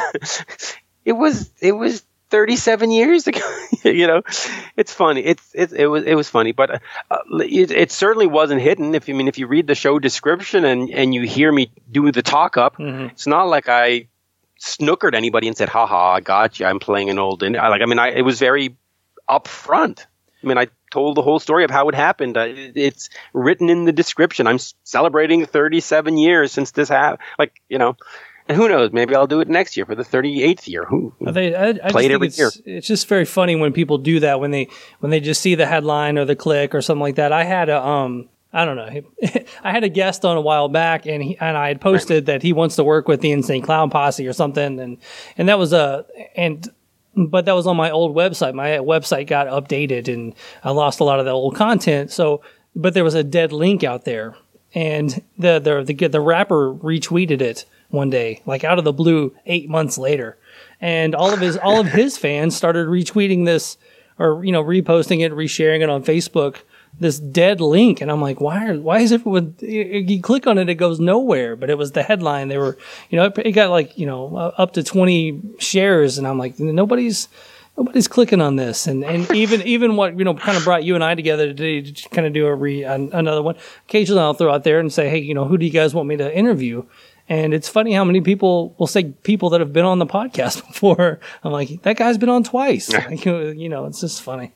Speaker 5: it was it was thirty-seven years ago. You know, it's funny. It's it, it was it was funny, but uh, it, it certainly wasn't hidden. If you I mean if you read the show description and, and you hear me do the talk up, mm-hmm. it's not like I snookered anybody and said, "Ha ha, I got you. I'm playing an old." And I, like I mean, I it was very upfront. I mean, I told the whole story of how it happened. Uh, it, it's written in the description. I'm celebrating thirty-seven years since this happened. Like, you know. And who knows? Maybe I'll do it next year for the thirty-eighth year. Who
Speaker 2: they, I, I
Speaker 5: played every
Speaker 2: it's,
Speaker 5: year?
Speaker 2: It's just very funny when people do that, when they when they just see the headline or the click or something like that. I had a um I don't know. I had a guest on a while back, and he, and I had posted that he wants to work with the Insane Clown Posse or something, and and that was a and. But that was on my old website. My website got updated, and I lost a lot of the old content. So, but there was a dead link out there, and the the the, the rapper retweeted it one day, like out of the blue, eight months later, and all of his all of his fans started retweeting this, or you know, reposting it, resharing it on Facebook. This dead link, and I'm like, why? Are, why is everyone? You click on it, it goes nowhere. But it was the headline. They were, you know, it, it got like you know up to twenty shares, and I'm like, nobody's nobody's clicking on this. And and even even what you know kind of brought you and I together to, to kind of do a re an, another one. Occasionally, I'll throw out there and say, hey, you know, who do you guys want me to interview? And it's funny how many people will say people that have been on the podcast before. I'm like, that guy's been on twice. Like, you know, it's just funny.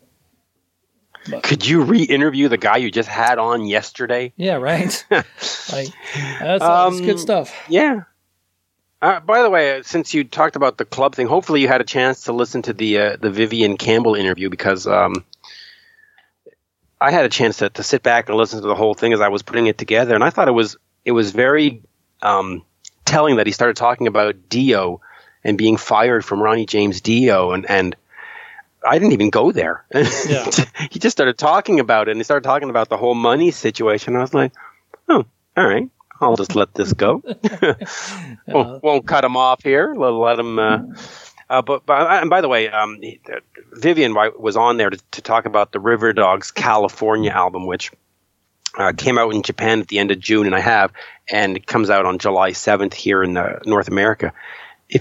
Speaker 2: But.
Speaker 5: Could you re-interview the guy you just had on yesterday?
Speaker 2: Yeah, right. like that's, um, that's good stuff.
Speaker 5: Yeah. Uh, by the way, since you talked about the club thing, hopefully you had a chance to listen to the uh, the Vivian Campbell interview, because um, I had a chance to, to sit back and listen to the whole thing as I was putting it together, and I thought it was it was very um, telling that he started talking about Dio and being fired from Ronnie James Dio, and and. I didn't even go there. Yeah. He just started talking about it, and he started talking about the whole money situation. I was like, oh, all right. I'll just let this go. won't, won't cut him off here. Let, let him. Uh, uh, but, but and by the way, um, Vivian was on there to, to talk about the River Dogs California album, which uh, came out in Japan at the end of June, and I have, and it comes out on July seventh here in uh, North America. If you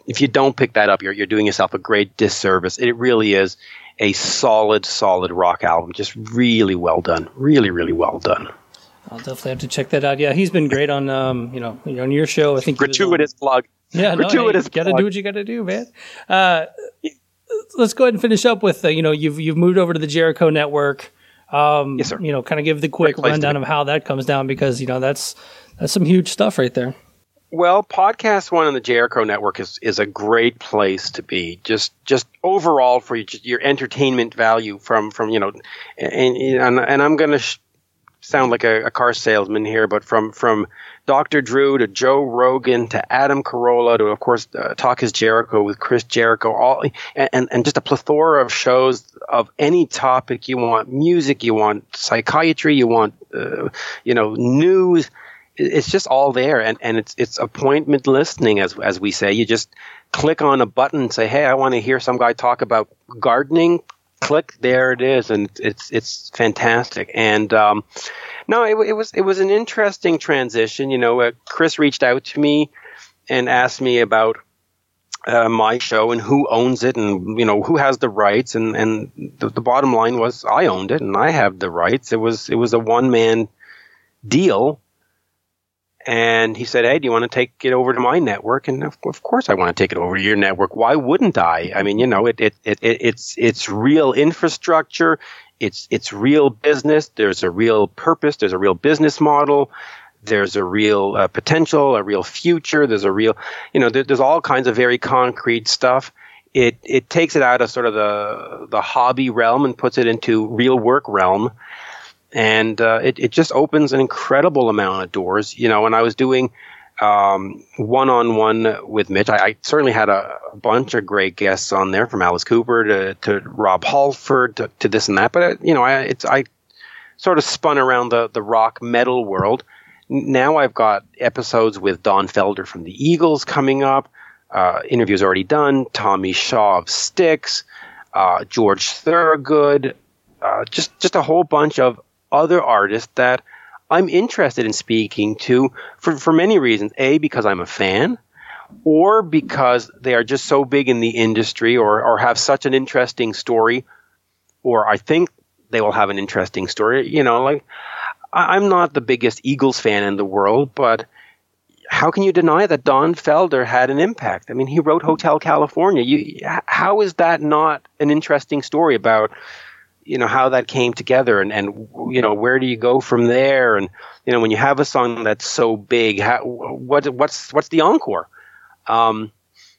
Speaker 5: if you don't pick that up, you're you're doing yourself a great disservice. It really is a solid, solid rock album. Just really well done. Really, really well done.
Speaker 2: I'll definitely have to check that out. Yeah, he's been great on um, you know, on your show. I think
Speaker 5: gratuitous plug.
Speaker 2: Yeah, no,
Speaker 5: gratuitous.
Speaker 2: You got to do what you got to do, man. Uh, let's go ahead and finish up with uh, you know, you've you've moved over to the Jericho Network. Um,
Speaker 5: yes, sir.
Speaker 2: You know, kind of give the quick rundown of how that comes down, because you know that's that's some huge stuff right there.
Speaker 5: Well, Podcast One on the Jericho Network is, is a great place to be. Just just overall for your, your entertainment value from, from you know, and and, and I'm going to sh- sound like a, a car salesman here, but from from Doctor Drew to Joe Rogan to Adam Carolla to, of course, uh, Talk is Jericho with Chris Jericho, all and and just a plethora of shows of any topic you want: music, you want psychiatry, you want uh, you know news. It's just all there, and, and it's it's appointment listening, as as we say. You just click on a button and say, "Hey, I want to hear some guy talk about gardening." Click, there it is, and it's it's fantastic. And um, no, it, it was it was an interesting transition. You know, uh, Chris reached out to me and asked me about uh, my show and who owns it, and you know who has the rights. And and the, the bottom line was, I owned it and I have the rights. It was it was a one man deal. And he said, "Hey, do you want to take it over to my network?" And of, of course, I want to take it over to your network. Why wouldn't I? I mean, you know, it, it, it, it it's it's real infrastructure. It's it's real business. There's a real purpose. There's a real business model. There's a real uh, potential, a real future. There's a real, you know, there, there's all kinds of very concrete stuff. It it takes it out of sort of the the hobby realm and puts it into real work realm. And uh, it, it just opens an incredible amount of doors, you know. And I was doing um, one-on-one with Mitch. I, I certainly had a, a bunch of great guests on there, from Alice Cooper to, to Rob Halford to, to this and that. But, uh, you know, I, it's, I sort of spun around the, the rock metal world. Now I've got episodes with Don Felder from the Eagles coming up. Uh, interviews already done. Tommy Shaw of Styx. Uh, George Thorogood. Uh, just, just a whole bunch of other artists that I'm interested in speaking to for, for many reasons. A, because I'm a fan, or because they are just so big in the industry, or, or have such an interesting story, or I think they will have an interesting story. You know, like, I, I'm not the biggest Eagles fan in the world, but how can you deny that Don Felder had an impact? I mean, he wrote Hotel California. You, how is that not an interesting story about, you know, how that came together, and, and, you know, where do you go from there? And, you know, when you have a song that's so big, how, what, what's, what's the encore? Um,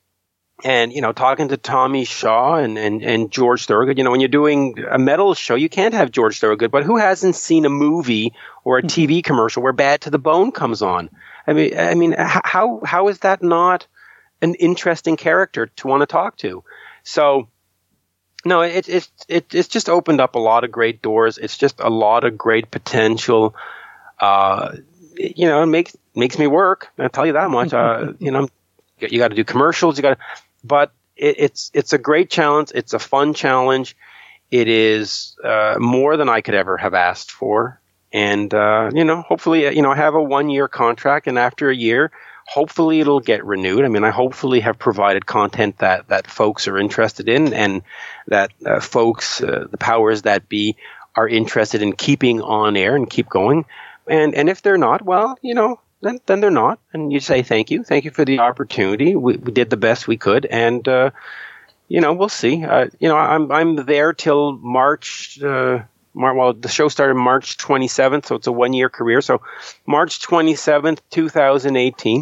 Speaker 5: and, you know, talking to Tommy Shaw and, and, and George Thorogood, you know, when you're doing a metal show, you can't have George Thorogood, but who hasn't seen a movie or a T V commercial where Bad to the Bone comes on? I mean, I mean, how, how is that not an interesting character to want to talk to? So, no, it, it it it's just opened up a lot of great doors. It's just a lot of great potential. Uh, you know, it makes makes me work. I'll tell you that much. Uh, you know, you got to do commercials. You got to, but it, it's it's a great challenge. It's a fun challenge. It is uh, more than I could ever have asked for. And uh, you know, hopefully, you know, I have a one year contract, and after a year, hopefully it'll get renewed. I mean, I hopefully have provided content that, that folks are interested in, and that uh, folks, uh, the powers that be, are interested in keeping on air and keep going. And and if they're not, well, you know, then then they're not. And you say thank you, thank you for the opportunity. We, we did the best we could, and uh, you know, we'll see. Uh, you know, I'm I'm there till March. Uh, Mar- well, the show started March twenty-seventh, so it's a one-year career. So March twenty-seventh, twenty eighteen.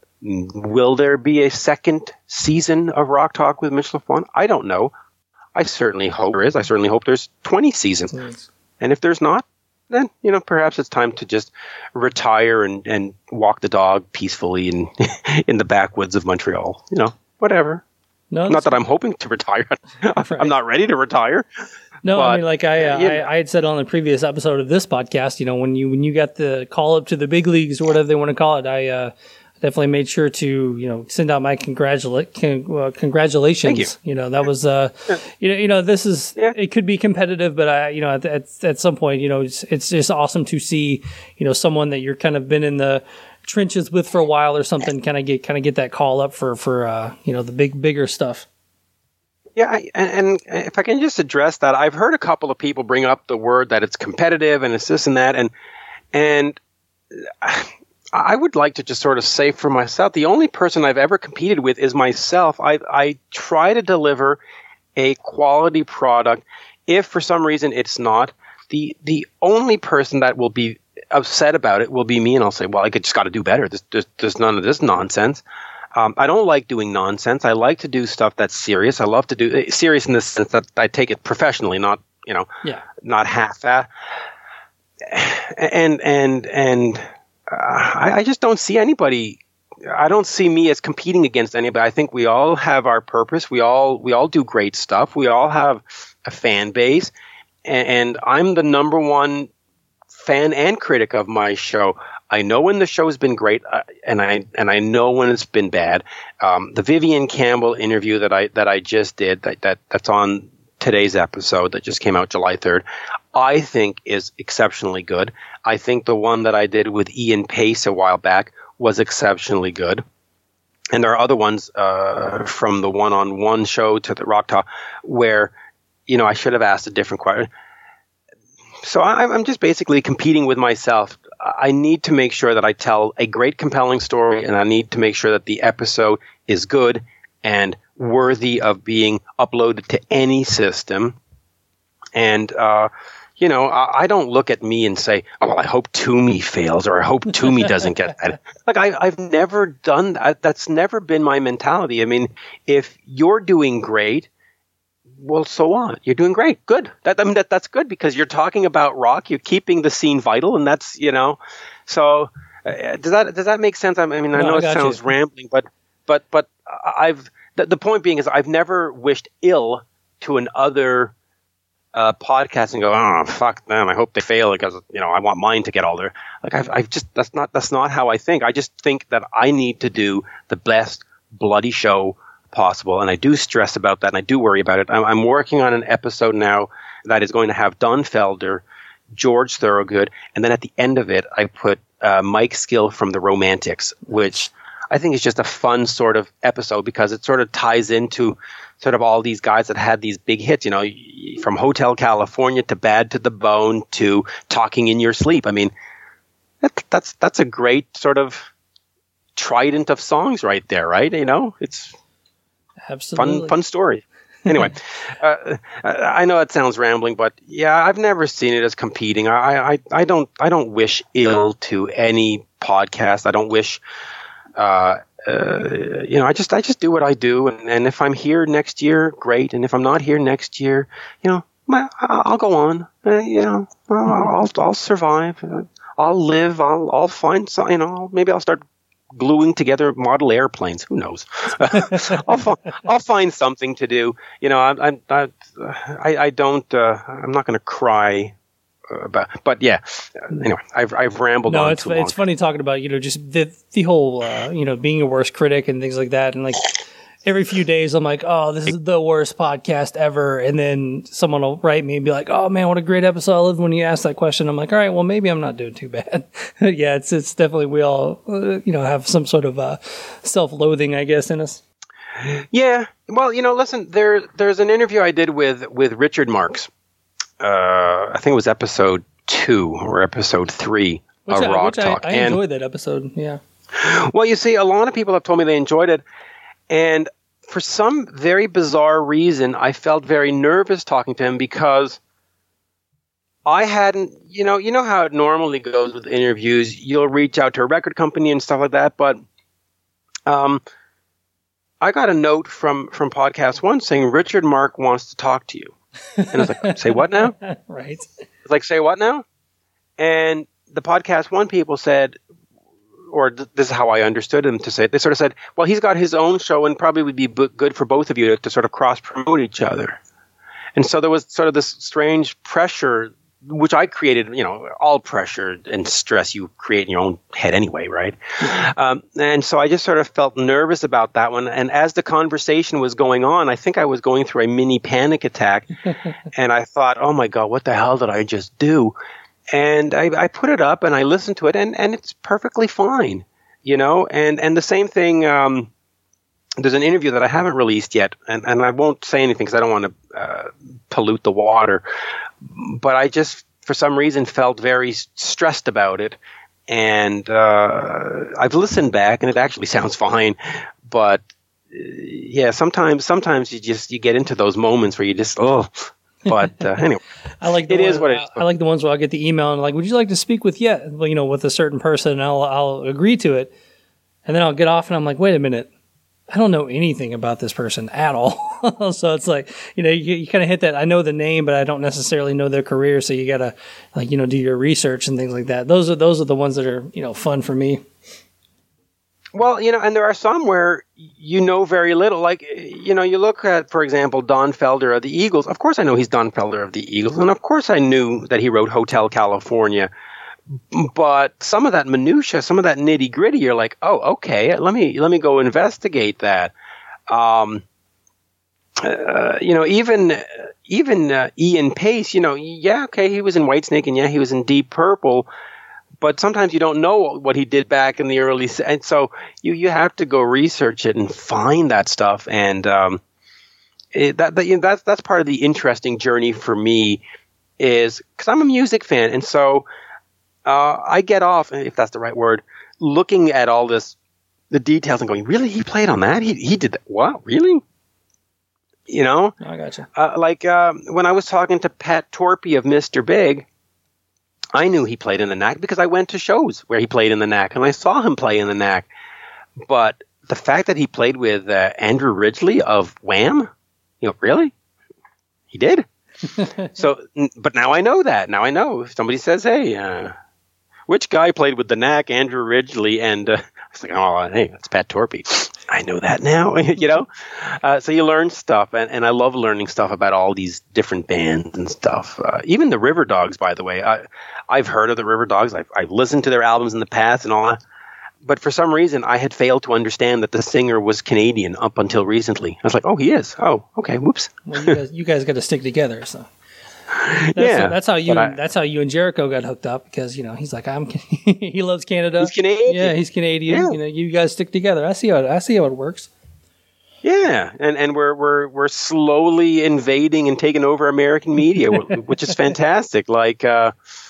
Speaker 5: Will there be a second season of Rock Talk with Mitch Lafon? I don't know. I certainly hope there is. I certainly hope there's twenty seasons. Nice. And if there's not, then, you know, perhaps it's time to just retire and, and walk the dog peacefully in in the backwoods of Montreal. You know, whatever. No, not that I'm hoping to retire. Right. I'm not ready to retire.
Speaker 2: No,
Speaker 5: but,
Speaker 2: I mean, like I, uh,
Speaker 5: yeah.
Speaker 2: I, I had said on the previous episode of this podcast, you know, when you when you got the call up to the big leagues or whatever they want to call it, I uh, definitely made sure to, you know, send out my congratula- con- uh, congratulations.
Speaker 5: Thank you.
Speaker 2: You know, that was, uh, you know, you know, this is
Speaker 5: yeah.
Speaker 2: it could be competitive, but I, you know, at, at at some point, you know, it's it's just awesome to see, you know, someone that you're kind of been in the trenches with for a while or something, kind of get kind of get that call up for for uh, you know, the big bigger stuff.
Speaker 5: Yeah, I, and, and if I can just address that, I've heard a couple of people bring up the word that it's competitive and it's this and that, and and I would like to just sort of say for myself, the only person I've ever competed with is myself. I I try to deliver a quality product. If for some reason it's not, the the only person that will be upset about it will be me, and I'll say, well, I just got to do better. There's, there's, there's none of this nonsense. Um, I don't like doing nonsense. I like to do stuff that's serious. I love to do serious in the sense that I take it professionally, not, you know,
Speaker 2: yeah.
Speaker 5: not half-assed. And, and, and uh, I, I just don't see anybody. I don't see me as competing against anybody. I think we all have our purpose. We all, we all do great stuff. We all have a fan base, and, and I'm the number one fan and critic of my show. I know when the show has been great, uh, and I and I know when it's been bad. Um, the Vivian Campbell interview that I that I just did, that, that that's on today's episode that just came out July third, I think is exceptionally good. I think the one that I did with Ian Pace a while back was exceptionally good. And there are other ones uh, from the one-on-one show to the Rock Talk where, you know, I should have asked a different question. So I, I'm just basically competing with myself. I need to make sure that I tell a great, compelling story, and I need to make sure that the episode is good and worthy of being uploaded to any system. And, uh, you know, I, I don't look at me and say, oh, well, I hope Toomey fails, or I hope Toomey doesn't get that. Like, I, I've never done that. That's never been my mentality. I mean, if you're doing great, well, so on. You're doing great. Good. That, I mean, that that's good, because you're talking about rock. You're keeping the scene vital, and that's, you know. So uh, does that does that make sense? I mean, I
Speaker 2: no,
Speaker 5: know
Speaker 2: I
Speaker 5: it sounds
Speaker 2: you.
Speaker 5: rambling, but but but I've the, the point being is I've never wished ill to an other uh, podcast and go, oh, fuck them. I hope they fail because, you know, I want mine to get all their. Like I've I've just that's not that's not how I think. I just think that I need to do the best bloody show possible, and I do stress about that, and I do worry about it. I'm, I'm working on an episode now that is going to have Don Felder, George Thorogood, and then at the end of it, I put uh, Mike Skill from the Romantics, which I think is just a fun sort of episode because it sort of ties into sort of all these guys that had these big hits, you know, from Hotel California to Bad to the Bone to Talking in Your Sleep. I mean, that, that's that's a great sort of trident of songs right there, right? You know, it's
Speaker 2: Absolutely.
Speaker 5: Fun, fun story. Anyway, uh, I know it sounds rambling, but yeah, I've never seen it as competing. I, I, I don't, I don't wish ill to any podcast. I don't wish, uh, uh, you know, I just, I just do what I do, and, and if I'm here next year, great, and if I'm not here next year, you know, my, I'll go on. Uh, you know, I'll, I'll survive. I'll live. I'll, I'll find some. You know, maybe I'll start gluing together model airplanes. Who knows? I'll, fi- I'll find something to do. You know, I, I, I, I don't. Uh, I'm not going to cry about. But yeah. Anyway, I've I've rambled
Speaker 2: no,
Speaker 5: on
Speaker 2: it's
Speaker 5: too long.
Speaker 2: it's funny talking about, you know, just the the whole uh, you know, being a worst critic and things like that, and like every few days I'm like, oh, this is the worst podcast ever, and then someone will write me and be like, oh man, what a great episode. I loved when you asked that question. I'm like, all right, well, maybe I'm not doing too bad. Yeah, it's it's definitely, we all uh, you know, have some sort of uh, self-loathing, I guess, in us.
Speaker 5: Yeah, well, you know, listen, there there's an interview I did with with Richard Marx. Uh, I think it was episode two or episode three
Speaker 2: which
Speaker 5: of
Speaker 2: I,
Speaker 5: Rock
Speaker 2: which
Speaker 5: Talk.
Speaker 2: I, I
Speaker 5: and,
Speaker 2: enjoyed that episode. Yeah.
Speaker 5: Well, you see, a lot of people have told me they enjoyed it, and for some very bizarre reason, I felt very nervous talking to him because I hadn't, you know, you know how it normally goes with interviews. You'll reach out to a record company and stuff like that, but um, I got a note from from Podcast One saying Richard Mark wants to talk to you, and I was like, "Say what now?"
Speaker 2: Right.
Speaker 5: It's like, "Say what now?" And the Podcast One people said, or th- this is how I understood him to say it. They sort of said, well, he's got his own show and probably would be b- good for both of you to, to sort of cross-promote each other. And so there was sort of this strange pressure, which I created, you know, all pressure and stress you create in your own head anyway, right? Mm-hmm. Um, and so I just sort of felt nervous about that one. And as the conversation was going on, I think I was going through a mini panic attack. And I thought, oh my God, what the hell did I just do? And I, I put it up and I listened to it, and, and it's perfectly fine. you know, and, and the same thing, um, there's an interview that I haven't released yet, and, and I won't say anything because I don't want to uh, pollute the water, but I just, for some reason, felt very stressed about it, and uh, I've listened back, and it actually sounds fine, but uh, yeah, sometimes sometimes you just, you get into those moments where you just, oh, but uh, anyway,
Speaker 2: I like the
Speaker 5: it
Speaker 2: one,
Speaker 5: is what it is.
Speaker 2: I like the ones where I'll get the email and like, would you like to speak with yet, well, you know, with a certain person, and I'll I'll agree to it, and then I'll get off and I'm like, wait a minute, I don't know anything about this person at all. So it's like, you know, you, you kind of hit that. I know the name, but I don't necessarily know their career. So you gotta, like, you know, do your research and things like that. Those are those are the ones that are, you know, fun for me.
Speaker 5: Well, you know, and there are some where you know very little. Like, you know, you look at, for example, Don Felder of the Eagles. Of course I know he's Don Felder of the Eagles. And of course I knew that he wrote Hotel California. But some of that minutia, some of that nitty gritty, you're like, oh, okay, let me let me go investigate that. Um, uh, you know, even even uh, Ian Pace, you know, yeah, okay, he was in Whitesnake, and yeah, he was in Deep Purple. But sometimes you don't know what he did back in the early, and so you, you have to go research it and find that stuff, and um, it, that, that you know, that's that's part of the interesting journey for me, is because I'm a music fan, and so uh, I get off, if that's the right word, looking at all this, the details, and going, really, he played on that? He he did that? What? Really? You know?
Speaker 2: I gotcha.
Speaker 5: Uh, like uh, when I was talking to Pat Torpey of Mister Big, I knew he played in the N A C because I went to shows where he played in the N A C, and I saw him play in the N A C. But the fact that he played with uh, Andrew Ridgeley of Wham, you know, really? He did. So, but now I know that. Now I know. If somebody says, hey, uh, which guy played with the N A C, Andrew Ridgeley, and uh, I was like, oh, hey, that's Pat Torpey. I know that now, you know? Uh, so you learn stuff, and, and I love learning stuff about all these different bands and stuff. Uh, even the River Dogs, by the way. I, I've heard of the River Dogs. I've, I've listened to their albums in the past and all that. But for some reason, I had failed to understand that the singer was Canadian up until recently. I was like, oh, he is. Oh, okay, whoops.
Speaker 2: Well, you guys, you guys got to stick together, so. That's,
Speaker 5: yeah,
Speaker 2: that's how you.
Speaker 5: I,
Speaker 2: And, that's how you and Jericho got hooked up, because you know he's like, I'm. He loves Canada.
Speaker 5: He's Canadian.
Speaker 2: Yeah, he's Canadian.
Speaker 5: Yeah.
Speaker 2: You know, you guys stick together. I see how. I see how it works.
Speaker 5: Yeah, and and we're we're we're slowly invading and taking over American media, which is fantastic. Like, uh,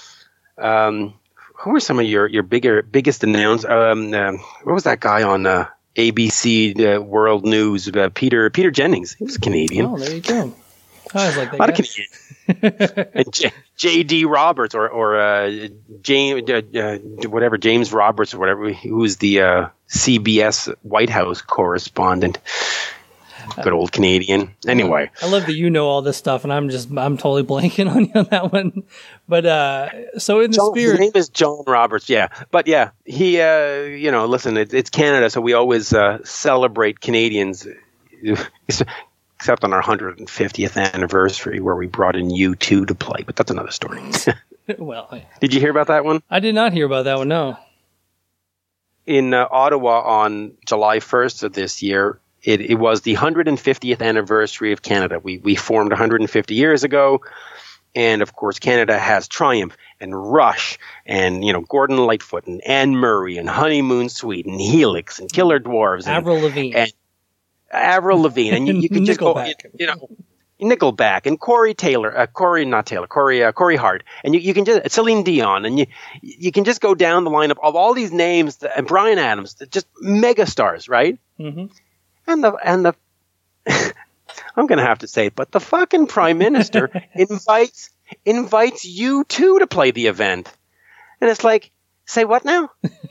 Speaker 5: um, who are some of your your bigger biggest announcers? Um, um, what was that guy on uh, A B C uh, World News? Uh, Peter Peter Jennings. He was a Canadian.
Speaker 2: Oh, there you go. I was like, that
Speaker 5: a lot of
Speaker 2: guy.
Speaker 5: Canadians. And J- J D Roberts or or uh, James uh, uh, whatever James Roberts or whatever, who's the uh, C B S White House correspondent. Good old Canadian. Anyway,
Speaker 2: I love that you know all this stuff, and I'm just I'm totally blanking on you on that one. But uh, so in the
Speaker 5: John,
Speaker 2: spirit,
Speaker 5: his name is John Roberts. Yeah, but yeah, he uh, you know, listen, it, it's Canada, so we always uh, celebrate Canadians. Except on our one hundred fiftieth anniversary, where we brought in U two to play, but that's another story.
Speaker 2: well, I,
Speaker 5: Did you hear about that one?
Speaker 2: I did not hear about that one. No.
Speaker 5: In uh, Ottawa on July first of this year, it, it was the one hundred fiftieth anniversary of Canada. We we formed one hundred fifty years ago, and of course, Canada has Triumph and Rush and you know Gordon Lightfoot and Anne Murray and Honeymoon Suite and Helix and Killer Dwarfs and
Speaker 2: Avril Lavigne.
Speaker 5: And, Avril Lavigne, and you, you can just go, you, you know, Nickelback and Corey Taylor, uh, Corey not Taylor, Corey uh, Corey Hart, and you, you can just Celine Dion, and you you can just go down the lineup of all these names, that, and Bryan Adams, just mega stars, right?
Speaker 2: Mm-hmm.
Speaker 5: And the and the I'm gonna have to say it, but the fucking Prime Minister invites invites you two to play the event, and it's like, say what now?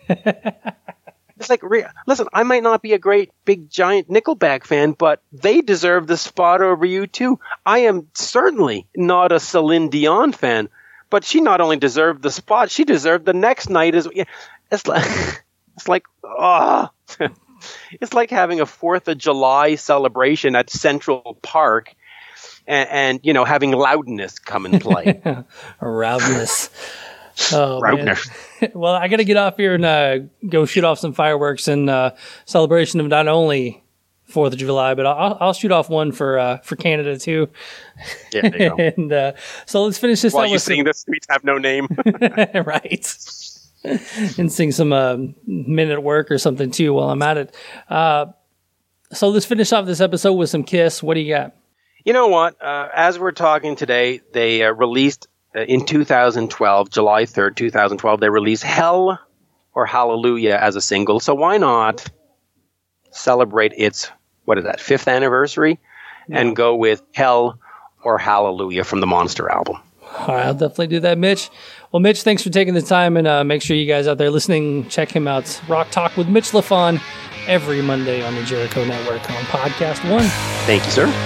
Speaker 5: It's like, re- listen, I might not be a great, big, giant Nickelback fan, but they deserve the spot over you, too. I am certainly not a Celine Dion fan, but she not only deserved the spot, she deserved the next night as well. It's like, it's like, oh. It's like having a fourth of July celebration at Central Park and, and you know, having Loudness come and play.
Speaker 2: Loudness. Oh,
Speaker 5: Roudness.
Speaker 2: Well, I got to get off here and uh, go shoot off some fireworks in uh, celebration of not only Fourth of July, but I'll, I'll shoot off one for uh, for Canada too.
Speaker 5: Yeah, there you go.
Speaker 2: and uh, so let's finish this.
Speaker 5: While
Speaker 2: out
Speaker 5: you
Speaker 2: with
Speaker 5: sing
Speaker 2: some...
Speaker 5: "The Streets Have No Name,"
Speaker 2: right? and sing some uh, Men at Work or something too while I'm at it. Uh, so let's finish off this episode with some Kiss. What do you got?
Speaker 5: You know what? Uh, as we're talking today, they uh, released uh, in two thousand twelve, July third, two thousand twelve, they released Hell or Hallelujah as a single. So why not celebrate its, what is that, fifth anniversary yeah. and go with Hell or Hallelujah from the Monster album.
Speaker 2: All right, I'll definitely do that, Mitch. Well, Mitch, thanks for taking the time, and uh, make sure you guys out there listening, check him out. Rock Talk with Mitch LaFon every Monday on the Jericho Network on Podcast One.
Speaker 5: Thank you, sir.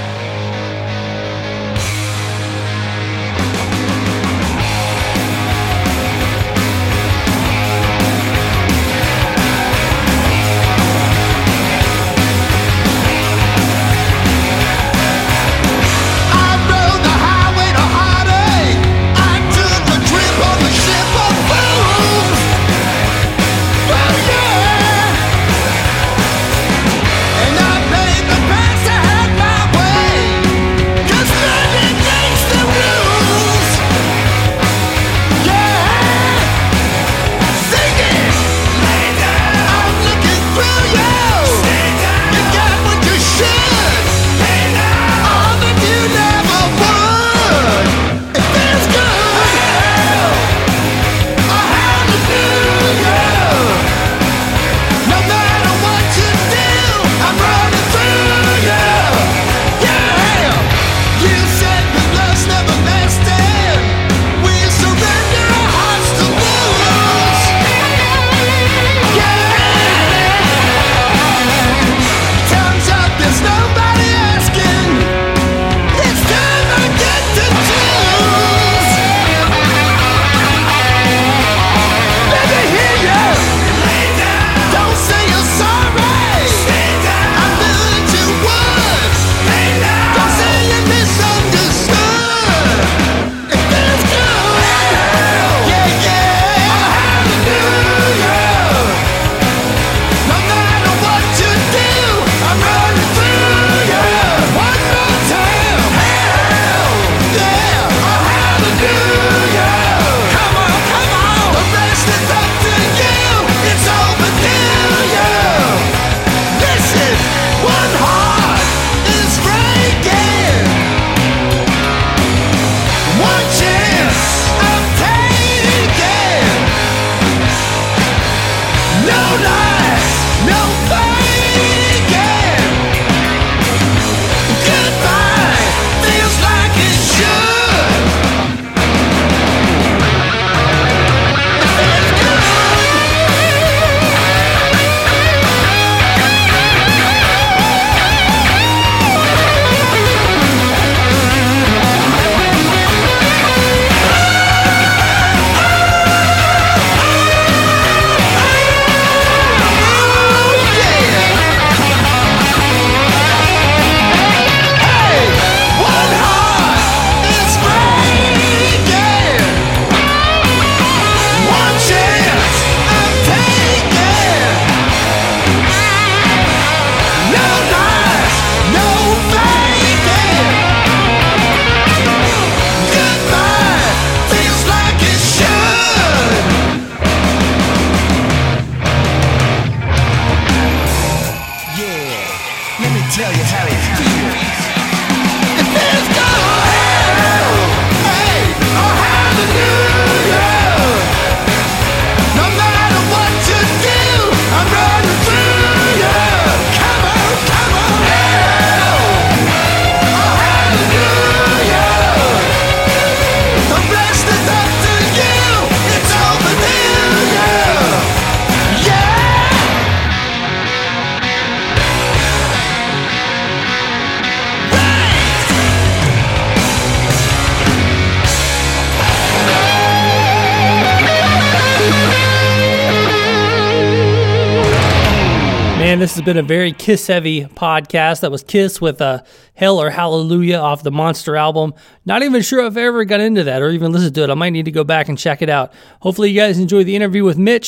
Speaker 2: Man, this has been a very Kiss-heavy podcast. That was Kiss with uh, Hell or Hallelujah off the Monster album. Not even sure if I ever got into that or even listened to it. I might need to go back and check it out. Hopefully you guys enjoyed the interview with Mitch.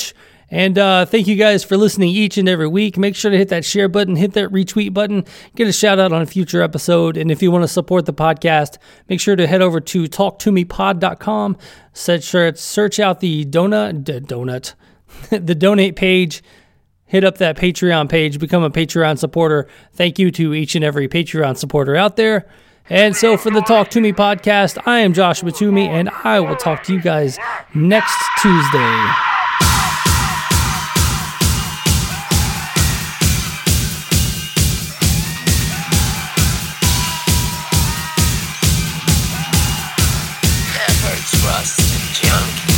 Speaker 2: And uh, thank you guys for listening each and every week. Make sure to hit that share button, hit that retweet button, get a shout out on a future episode. And if you want to support the podcast, make sure to head over to talk to me pod dot com. Search, search out the donut, d- donut, the donate page. Hit up that Patreon page, become a Patreon supporter. Thank you to each and every Patreon supporter out there. And so for the Talk To Me podcast, I am Joshua Toomey, and I will talk to you guys next Tuesday.
Speaker 1: Ever trust junk?